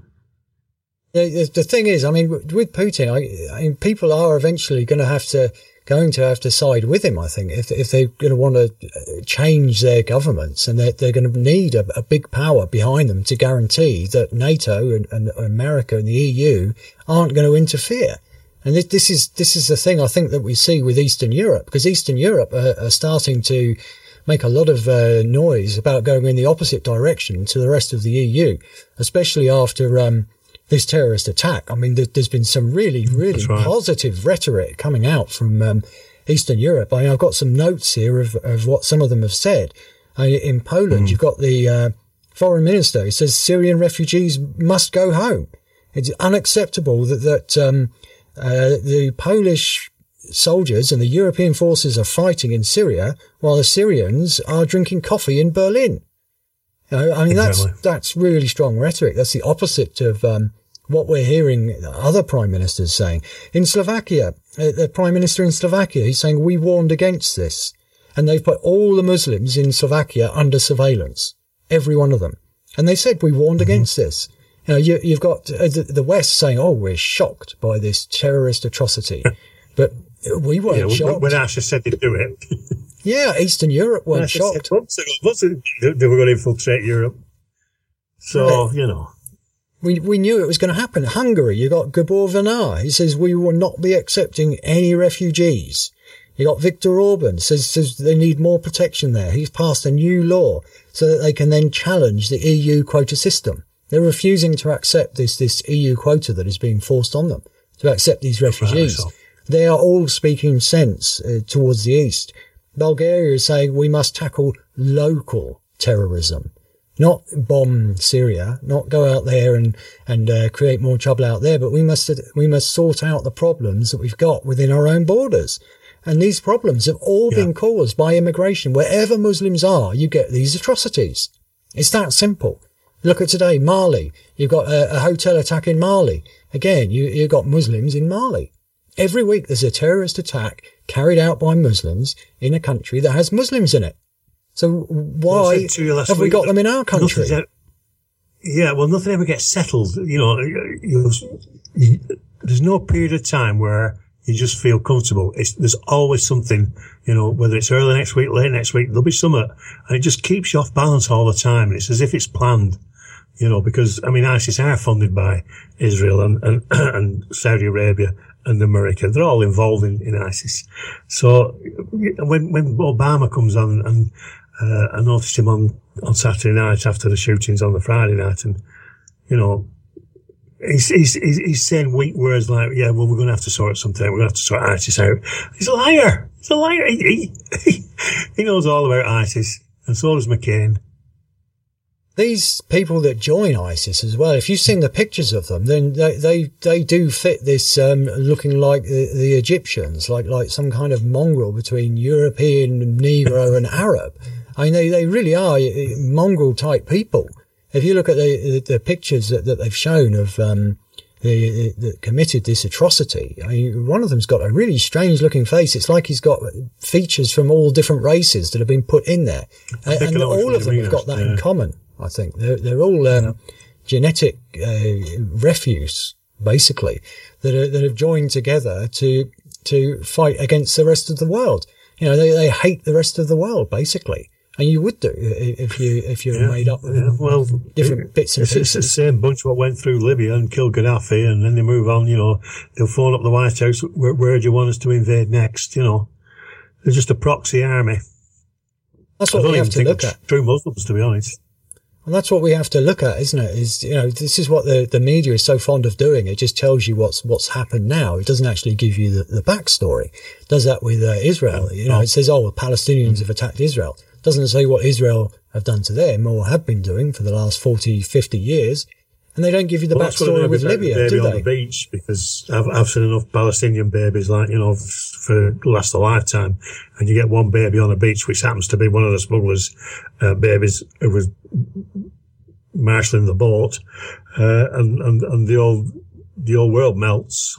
The, the thing is, I mean, with Putin, I, I mean, people are eventually going to have to, going to have to side with him, I think, if if they're going to want to change their governments, and they're, they're going to need a, a big power behind them to guarantee that NATO and, and America and the E U aren't going to interfere. And this, this is this is the thing I think that we see with Eastern Europe, because Eastern Europe are, are starting to make a lot of uh, noise about going in the opposite direction to the rest of the E U, especially after um this terrorist attack. I mean, there's been some really, really right. positive rhetoric coming out from um, Eastern Europe. I mean, I've got some notes here of, of what some of them have said. I mean, in Poland, mm. you've got the uh, foreign minister. He says Syrian refugees must go home. It's unacceptable that, that um, uh, the Polish soldiers and the European forces are fighting in Syria while the Syrians are drinking coffee in Berlin. You know, I mean, exactly. that's that's really strong rhetoric. That's the opposite of um, what we're hearing other prime ministers saying. In Slovakia, uh, the prime minister in Slovakia, he's saying, we warned against this. And they've put all the Muslims in Slovakia under surveillance, every one of them. And they said, we warned mm-hmm. against this. You know, you, you've got uh, the, the West saying, oh, we're shocked by this terrorist atrocity. But we weren't yeah, shocked. When Asher said they'd do it. Yeah, Eastern Europe weren't shocked. They were going to infiltrate Europe. So, right. you know. We we knew it was going to happen. Hungary, you got Gabor Vanar. He says we will not be accepting any refugees. You got Viktor Orban, says, says they need more protection there. He's passed a new law so that they can then challenge the E U quota system. They're refusing to accept this, this E U quota that is being forced on them, to accept these refugees. They are all speaking sense uh, towards the east. Bulgaria is saying we must tackle local terrorism, not bomb Syria, not go out there and, and, uh, create more trouble out there, but we must, we must sort out the problems that we've got within our own borders. And these problems have all yeah. been caused by immigration. Wherever Muslims are, you get these atrocities. It's that simple. Look at today, Mali. You've got a, a hotel attack in Mali. Again, you, you've got Muslims in Mali. Every week there's a terrorist attack carried out by Muslims in a country that has Muslims in it. So why have we got them in our country? Ever, yeah, well, nothing ever gets settled. You know, you, you, there's no period of time where you just feel comfortable. It's, there's always something, you know, whether it's early next week, late next week, there'll be something, and it just keeps you off balance all the time. And it's as if it's planned. You know, because, I mean, ISIS are funded by Israel and, and, and Saudi Arabia and America. They're all involved in, in ISIS. So when, when Obama comes on, and, uh, I noticed him on, on Saturday night after the shootings on the Friday night, and, you know, he's, he's, he's, he's saying weak words like, yeah, well, we're going to have to sort something out. We're going to have to sort ISIS out. He's a liar. He's a liar. He, he, he knows all about ISIS, and so does McCain. These people that join ISIS as well, if you've seen the pictures of them, then they they, they do fit this um, looking like the, the Egyptians, like like some kind of mongrel between European, Negro and Arab. I mean, they, they really are mongrel type people. If you look at the the, the pictures that, that they've shown of um, the, the that committed this atrocity, I mean, one of them's got a really strange looking face. It's like he's got features from all different races that have been put in there, and, and all of them have got that yeah. in common. I think they're, they're all, um, yeah. genetic, uh, refuse, basically, that are, that have joined together to, to fight against the rest of the world. You know, they, they hate the rest of the world, basically. And you would do if you, if you're yeah. made up of yeah. well, different it, bits and it's, pieces. It's the same bunch what went through Libya and killed Gaddafi, and then they move on, you know, they'll phone up the White House, where, where do you want us to invade next, you know? They're just a proxy army. That's what we have to look at. True Muslims, to be honest. And that's what we have to look at, isn't it? Is, you know, this is what the, the media is so fond of doing. It just tells you what's, what's happened now. It doesn't actually give you the, the backstory. It does that with uh, Israel. You know, it says, oh, the Palestinians have attacked Israel. It doesn't say what Israel have done to them or have been doing for the last forty, fifty years. And they don't give you the well, backstory with Libya, baby do they? On the beach, because I've, I've seen enough Palestinian babies, like, you know, for last a lifetime. And you get one baby on a beach, which happens to be one of the smugglers' uh, babies who was marshalling the boat, uh, and, and, and the old, the old world melts.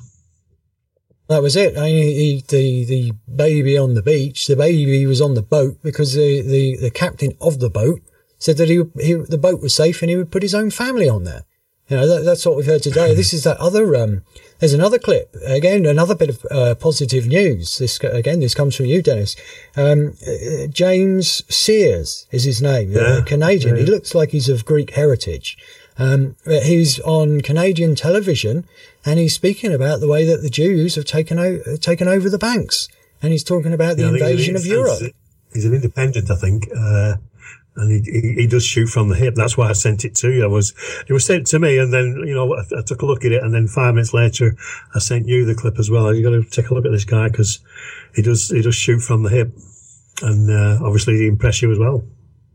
That was it. I mean, he, the, the baby on the beach, the baby was on the boat because the, the, the captain of the boat said that he, he, the boat was safe and he would put his own family on there. You know, that, that's what we've heard today. This is that other, um, there's another clip. Again, another bit of, uh, positive news. This, again, this comes from you, Dennis. Um, uh, James Sears is his name, yeah, uh, Canadian. Yeah. He looks like he's of Greek heritage. Um, he's on Canadian television and he's speaking about the way that the Jews have taken, o- taken over the banks. And he's talking about the yeah, invasion of Europe. He's an independent, I think. Uh, And he, he, he does shoot from the hip. That's why I sent it to you. I was, it was sent to me and then, you know, I, I took a look at it and then five minutes later, I sent you the clip as well. You got to take a look at this guy because he does, he does shoot from the hip. And, uh, obviously he impressed you as well.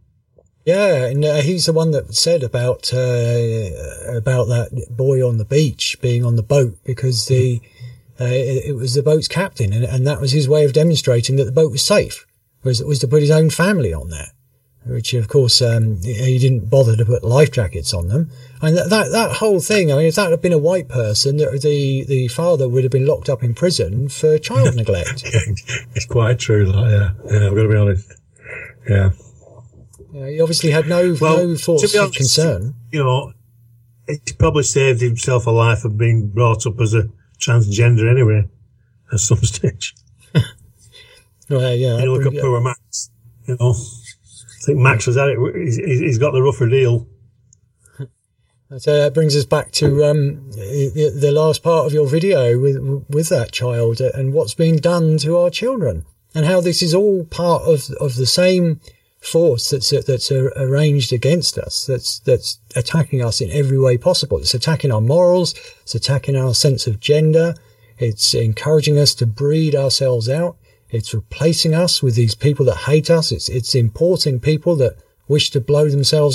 Yeah. And uh, he's the one that said about, uh, about that boy on the beach being on the boat because the, uh, it, it was the boat's captain and, and that was his way of demonstrating that the boat was safe, was, was to put his own family on there. Which, of course, um, he didn't bother to put life jackets on them. And that, that, that whole thing, I mean, if that had been a white person, the, the father would have been locked up in prison for child neglect. It's quite true, like, yeah. Yeah, I've got to be honest. Yeah. Yeah, he obviously had no, well, no thoughts of concern. You know, he probably saved himself a life of being brought up as a transgender anyway, at some stage. Well, yeah. You know, look at poor Max, you know. I think Max has had it. He's, he's got the rougher deal. So that brings us back to um, the last part of your video with with that child and what's being done to our children, and how this is all part of of the same force that's that's arranged against us. That's that's attacking us in every way possible. It's attacking our morals. It's attacking our sense of gender. It's encouraging us to breed ourselves out. It's replacing us with these people that hate us. It's, it's importing people that wish to blow themselves up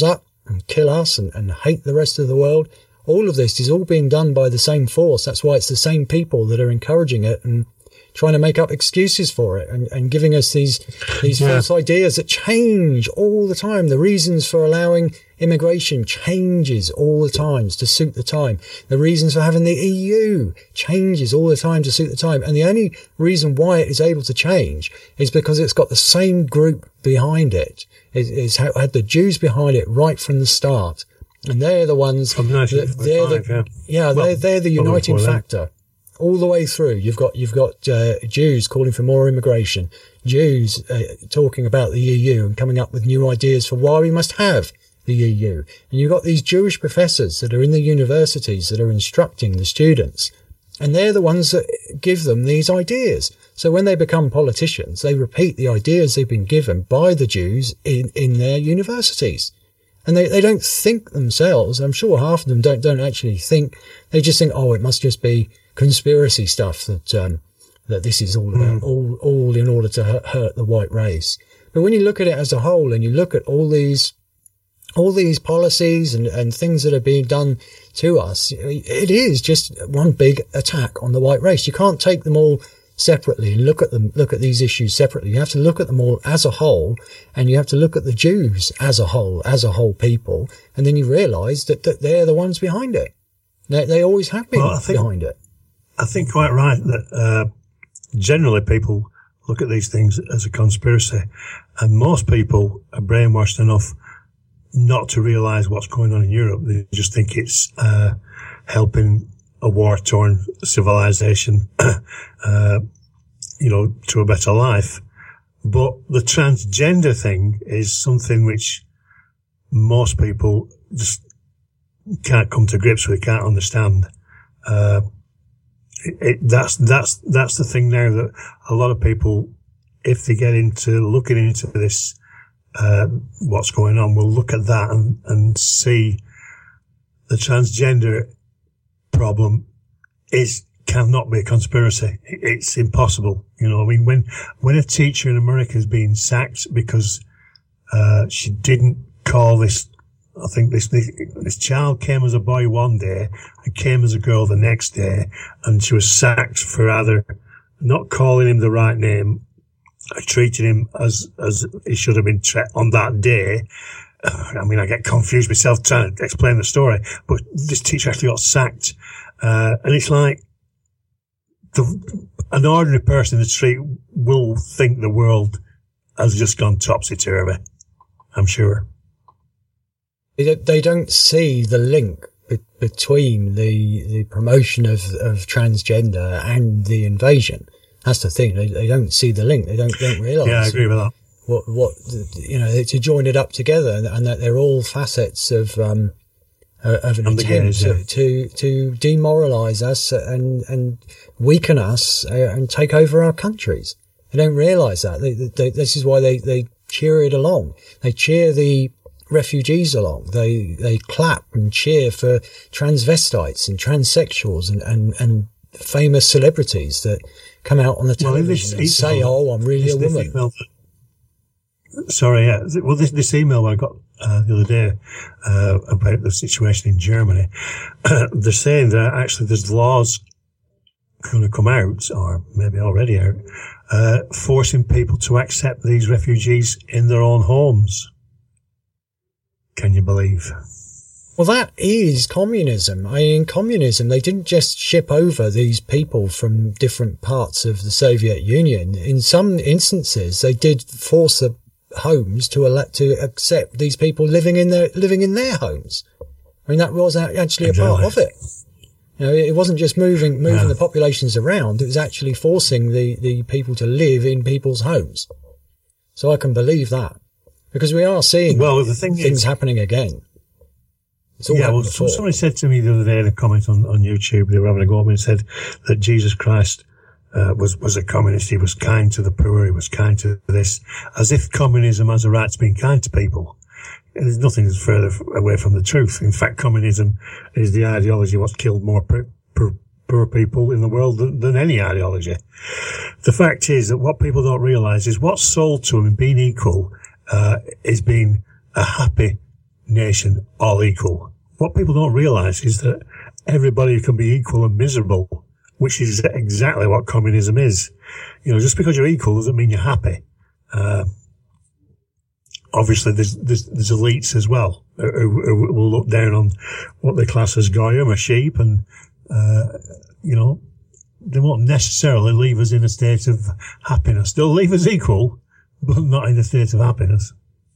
and kill us and, and hate the rest of the world. All of this is all being done by the same force. That's why it's the same people that are encouraging it and trying to make up excuses for it and, and giving us these these yeah. false ideas that change all the time. The reasons for allowing immigration changes all the time to suit the time. The reasons for having the E U changes all the time to suit the time. And the only reason why it is able to change is because it's got the same group behind it. It, it's had the Jews behind it right from the start. And they're the ones, that, they're the, yeah, yeah well, they're, they're the uniting factor. All the way through, you've got you've got uh, Jews calling for more immigration, Jews uh, talking about the E U and coming up with new ideas for why we must have the E U. And you've got these Jewish professors that are in the universities that are instructing the students, and they're the ones that give them these ideas. So when they become politicians, they repeat the ideas they've been given by the Jews in, in their universities. And they, they don't think themselves. I'm sure half of them don't don't actually think. They just think, oh, it must just be conspiracy stuff that um, that this is all about, mm. all all in order to hurt, hurt the white race. But when you look at it as a whole, and you look at all these all these policies and, and things that are being done to us, it is just one big attack on the white race. You can't take them all separately and look at them, look at these issues separately. You have to look at them all as a whole, and you have to look at the Jews as a whole, as a whole people, and then you realise that, that they're the ones behind it. They, they always have been well, think, behind it. I think quite right that uh, generally people look at these things as a conspiracy, and most people are brainwashed enough not to realise what's going on in Europe. They just think it's uh, helping a war-torn civilization, uh, you know, to a better life. But the transgender thing is something which most people just can't come to grips with, can't understand. Uh, it, it, that's, that's, that's the thing now that a lot of people, if they get into looking into this, uh, what's going on, will look at that and, and see the transgender problem is cannot be a conspiracy. It's impossible. You know, I mean, when when a teacher in America is being sacked because uh she didn't call this, I think this, this this child came as a boy one day and came as a girl the next day, and she was sacked for either not calling him the right name or treating him as as he should have been tra- on that day. I mean, I get confused myself trying to explain the story, but this teacher actually got sacked. Uh, and it's like the, an ordinary person in the street will think the world has just gone topsy-turvy, I'm sure. They don't see the link be- between the, the promotion of, of transgender and the invasion. That's the thing. They, they don't see the link. They don't, don't realise. Yeah, I agree with that. What, what, you know, to join it up together, and that they're all facets of, um, uh, of an attempt gays, yeah. to, to, to demoralise us and, and weaken us uh, and take over our countries. They don't realise that. They, they, this is why they, they cheer it along. They cheer the refugees along. They, they clap and cheer for transvestites and transsexuals and, and, and famous celebrities that come out on the television well, and say, email, oh, I'm really a woman. Email, sorry, yeah. Well, this, this email I got uh, the other day uh, about the situation in Germany, uh, they're saying that actually there's laws going to come out, or maybe already out, uh, forcing people to accept these refugees in their own homes. Can you believe? Well, that is communism. I mean, in communism, they didn't just ship over these people from different parts of the Soviet Union. In some instances, they did force the homes to elect to accept these people living in their living in their homes. I mean, that was actually a part of it. You know, it wasn't just moving moving yeah. the populations around. It was actually forcing the the people to live in people's homes. So I can believe that, because we are seeing well, the thing things is, happening again. Yeah, well, before. somebody said to me the other day in a comment on, on YouTube, they were having a go at me and said that Jesus Christ uh, was, was a communist. He was kind to the poor. He was kind to this, as if communism has a right to be kind to people. And there's nothing further away from the truth. In fact, communism is the ideology what's killed more poor, poor, poor people in the world than, than any ideology. The fact is that what people don't realise is what's sold to them in being equal uh, is being a happy, nation all equal. What people don't realise is that everybody can be equal and miserable, which is exactly what communism is. You know, just because you're equal doesn't mean you're happy. Uh, obviously, there's, there's, there's elites as well who, who will look down on what they class as goyim or sheep, and, uh, you know, they won't necessarily leave us in a state of happiness. They'll leave us equal, but not in a state of happiness.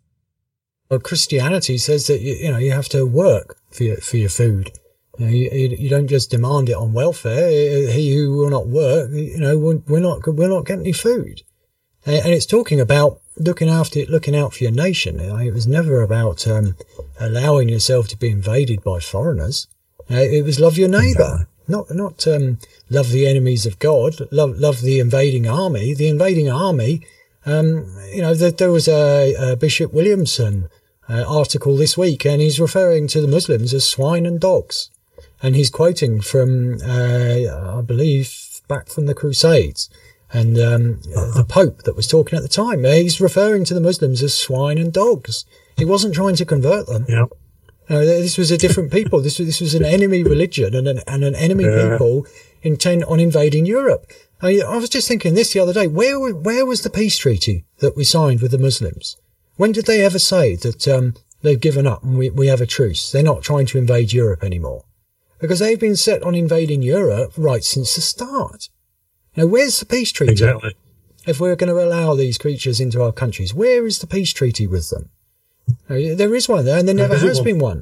Well, Christianity says that, you, you know, you have to work for your, for your food. You know, you, you don't just demand it on welfare. He who will not work, you know, we're not, we're not getting any food. And it's talking about looking after, looking out for your nation. It was never about, um, allowing yourself to be invaded by foreigners. It was love your neighbour, not, not, um, love the enemies of God, love, love the invading army. The invading army, um, you know, there, there was a, a Bishop Williamson, uh, article this week, and he's referring to the Muslims as swine and dogs. And he's quoting from, uh, I believe, back from the Crusades. And um, the Pope that was talking at the time, he's referring to the Muslims as swine and dogs. He wasn't trying to convert them. Yeah. Uh, this was a different people. This was this was an enemy religion and an, and an enemy yeah. people intent on invading Europe. I, I was just thinking this the other day. Where where was the peace treaty that we signed with the Muslims? When did they ever say that um, they've given up and we, we have a truce? They're not trying to invade Europe anymore. Because they've been set on invading Europe right since the start. Now, where's the peace treaty? Exactly. If we're going to allow these creatures into our countries, where is the peace treaty with them? Now, there is one there, and there never has been one.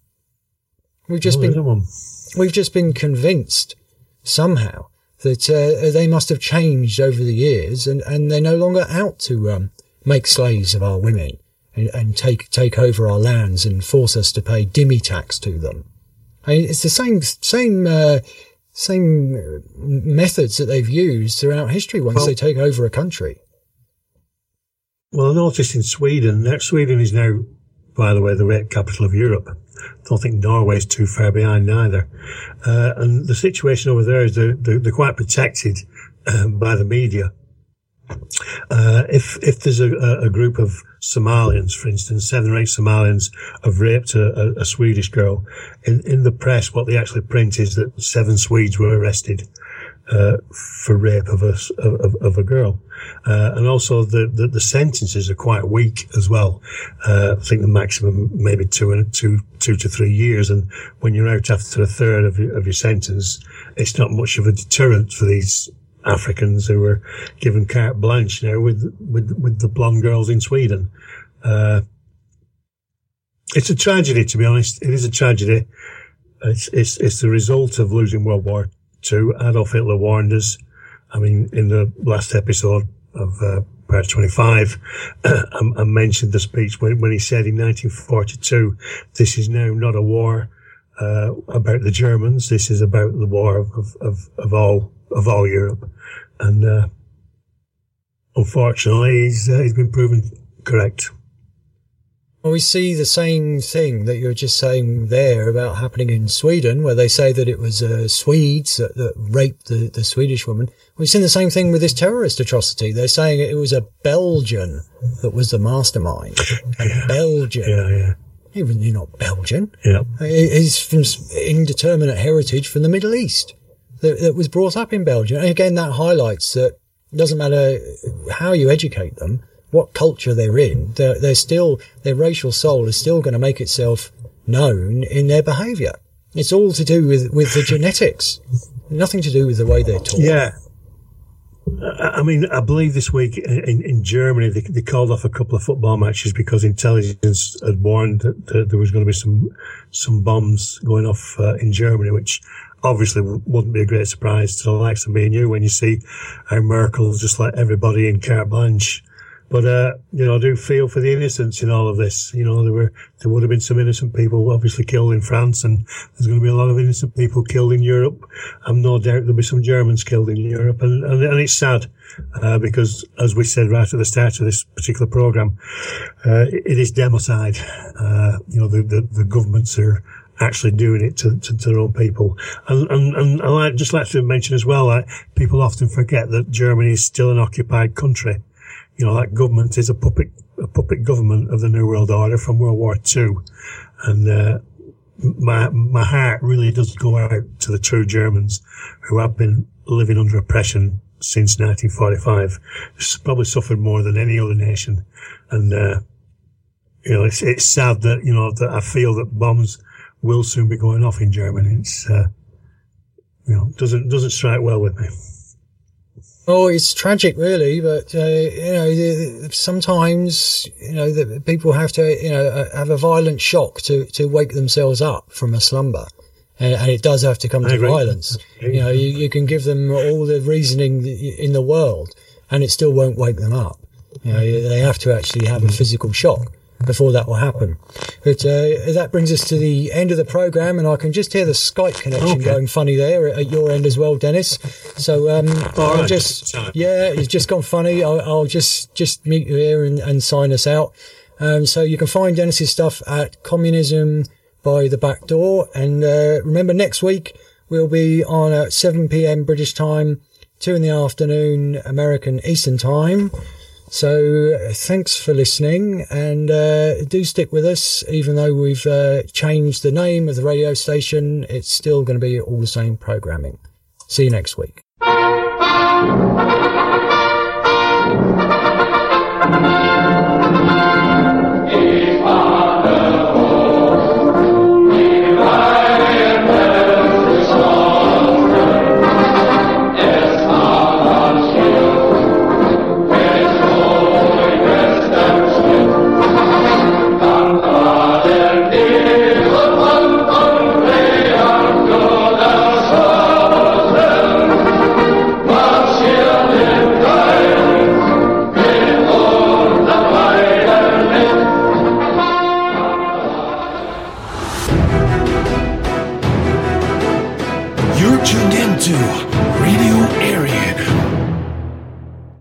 We've just been, one. we've just been convinced somehow that uh, they must have changed over the years, and, and they're no longer out to um, make slaves of our women and, and take take over our lands and force us to pay dhimmi tax to them. I mean, it's the same same uh, same methods that they've used throughout history once well, they take over a country. Well, I noticed in Sweden, that Sweden is now, by the way, the rape capital of Europe. I don't think Norway's too far behind either. Uh, and the situation over there is they're, they're, they're quite protected um, by the media. Uh, if, if there's a, a group of Somalians, for instance, seven or eight Somalians have raped a, a, a Swedish girl, in, in the press, what they actually print is that seven Swedes were arrested, uh, for rape of a, of, of a girl. Uh, and also the, the, the sentences are quite weak as well. Uh, I think the maximum maybe two and two, two to three years. And when you're out after a third of your, of your sentence, it's not much of a deterrent for these Africans who were given carte blanche now with, with, with the blonde girls in Sweden. Uh, it's a tragedy, to be honest. It is a tragedy. It's, it's, it's the result of losing World War Two. Adolf Hitler warned us. I mean, in the last episode of, uh, part twenty-five, I, I mentioned the speech when, when he said in nineteen forty-two, this is now not a war, uh, about the Germans. This is about the war of, of, of, of all, of all Europe. And, uh, unfortunately, he's, uh, he's been proven correct. Well, we see the same thing that you're just saying there about happening in Sweden, where they say that it was uh, Swedes that, that raped the, the Swedish woman. We've seen the same thing with this terrorist atrocity. They're saying it was a Belgian that was the mastermind. A yeah. Belgian. Yeah, yeah. Even you're not Belgian. Yeah. He's from indeterminate heritage from the Middle East that, that was brought up in Belgium. And again, that highlights that it doesn't matter how you educate them, what culture they're in, they're, they're still, their racial soul is still going to make itself known in their behaviour. It's all to do with, with the genetics. Nothing to do with the way they're taught. Yeah. I mean, I believe this week in, in Germany, they, they called off a couple of football matches because intelligence had warned that there was going to be some, some bombs going off uh, in Germany, which obviously wouldn't be a great surprise to the likes of me and you when you see how Merkel just let everybody in carte blanche. But, uh, you know, I do feel for the innocents in all of this. You know, there were, there would have been some innocent people obviously killed in France, and there's going to be a lot of innocent people killed in Europe. I'm no doubt there'll be some Germans killed in Europe. And, and, and it's sad, uh, because as we said right at the start of this particular program, uh, it, it is democide. Uh, you know, the, the, the governments are actually doing it to, to, to their own people. And, and, and I'd just like to mention as well, like, people often forget that Germany is still an occupied country. You know, that government is a puppet a puppet government of the New World Order from World War Two. And, uh, my, my heart really does go out to the true Germans who have been living under oppression since nineteen forty-five. It's probably suffered more than any other nation. And, uh, you know, it's, it's sad that, you know, that I feel that bombs will soon be going off in Germany. It's, uh, you know, doesn't, doesn't strike well with me. Oh, it's tragic, really, but, uh, you know, sometimes, you know, the people have to, you know, have a violent shock to, to wake themselves up from a slumber. And, and it does have to come I to agree. violence. You know, you, you can give them all the reasoning in the world and it still won't wake them up. You know, they have to actually have a physical shock before that will happen. But uh, that brings us to the end of the program, and I can just hear the Skype connection okay. going funny there at your end as well, Dennis. So um, I'll right. just yeah, it's just gone funny. I'll, I'll just just meet you here and, and sign us out. Um, so you can find Dennis's stuff at Communism by the Back Door, and uh, remember next week we'll be on at seven p.m. British time, two in the afternoon American Eastern time. So uh, thanks for listening, and uh, do stick with us. Even though we've uh, changed the name of the radio station, it's still going to be all the same programming. See you next week. You're tuned into Radio Aryan.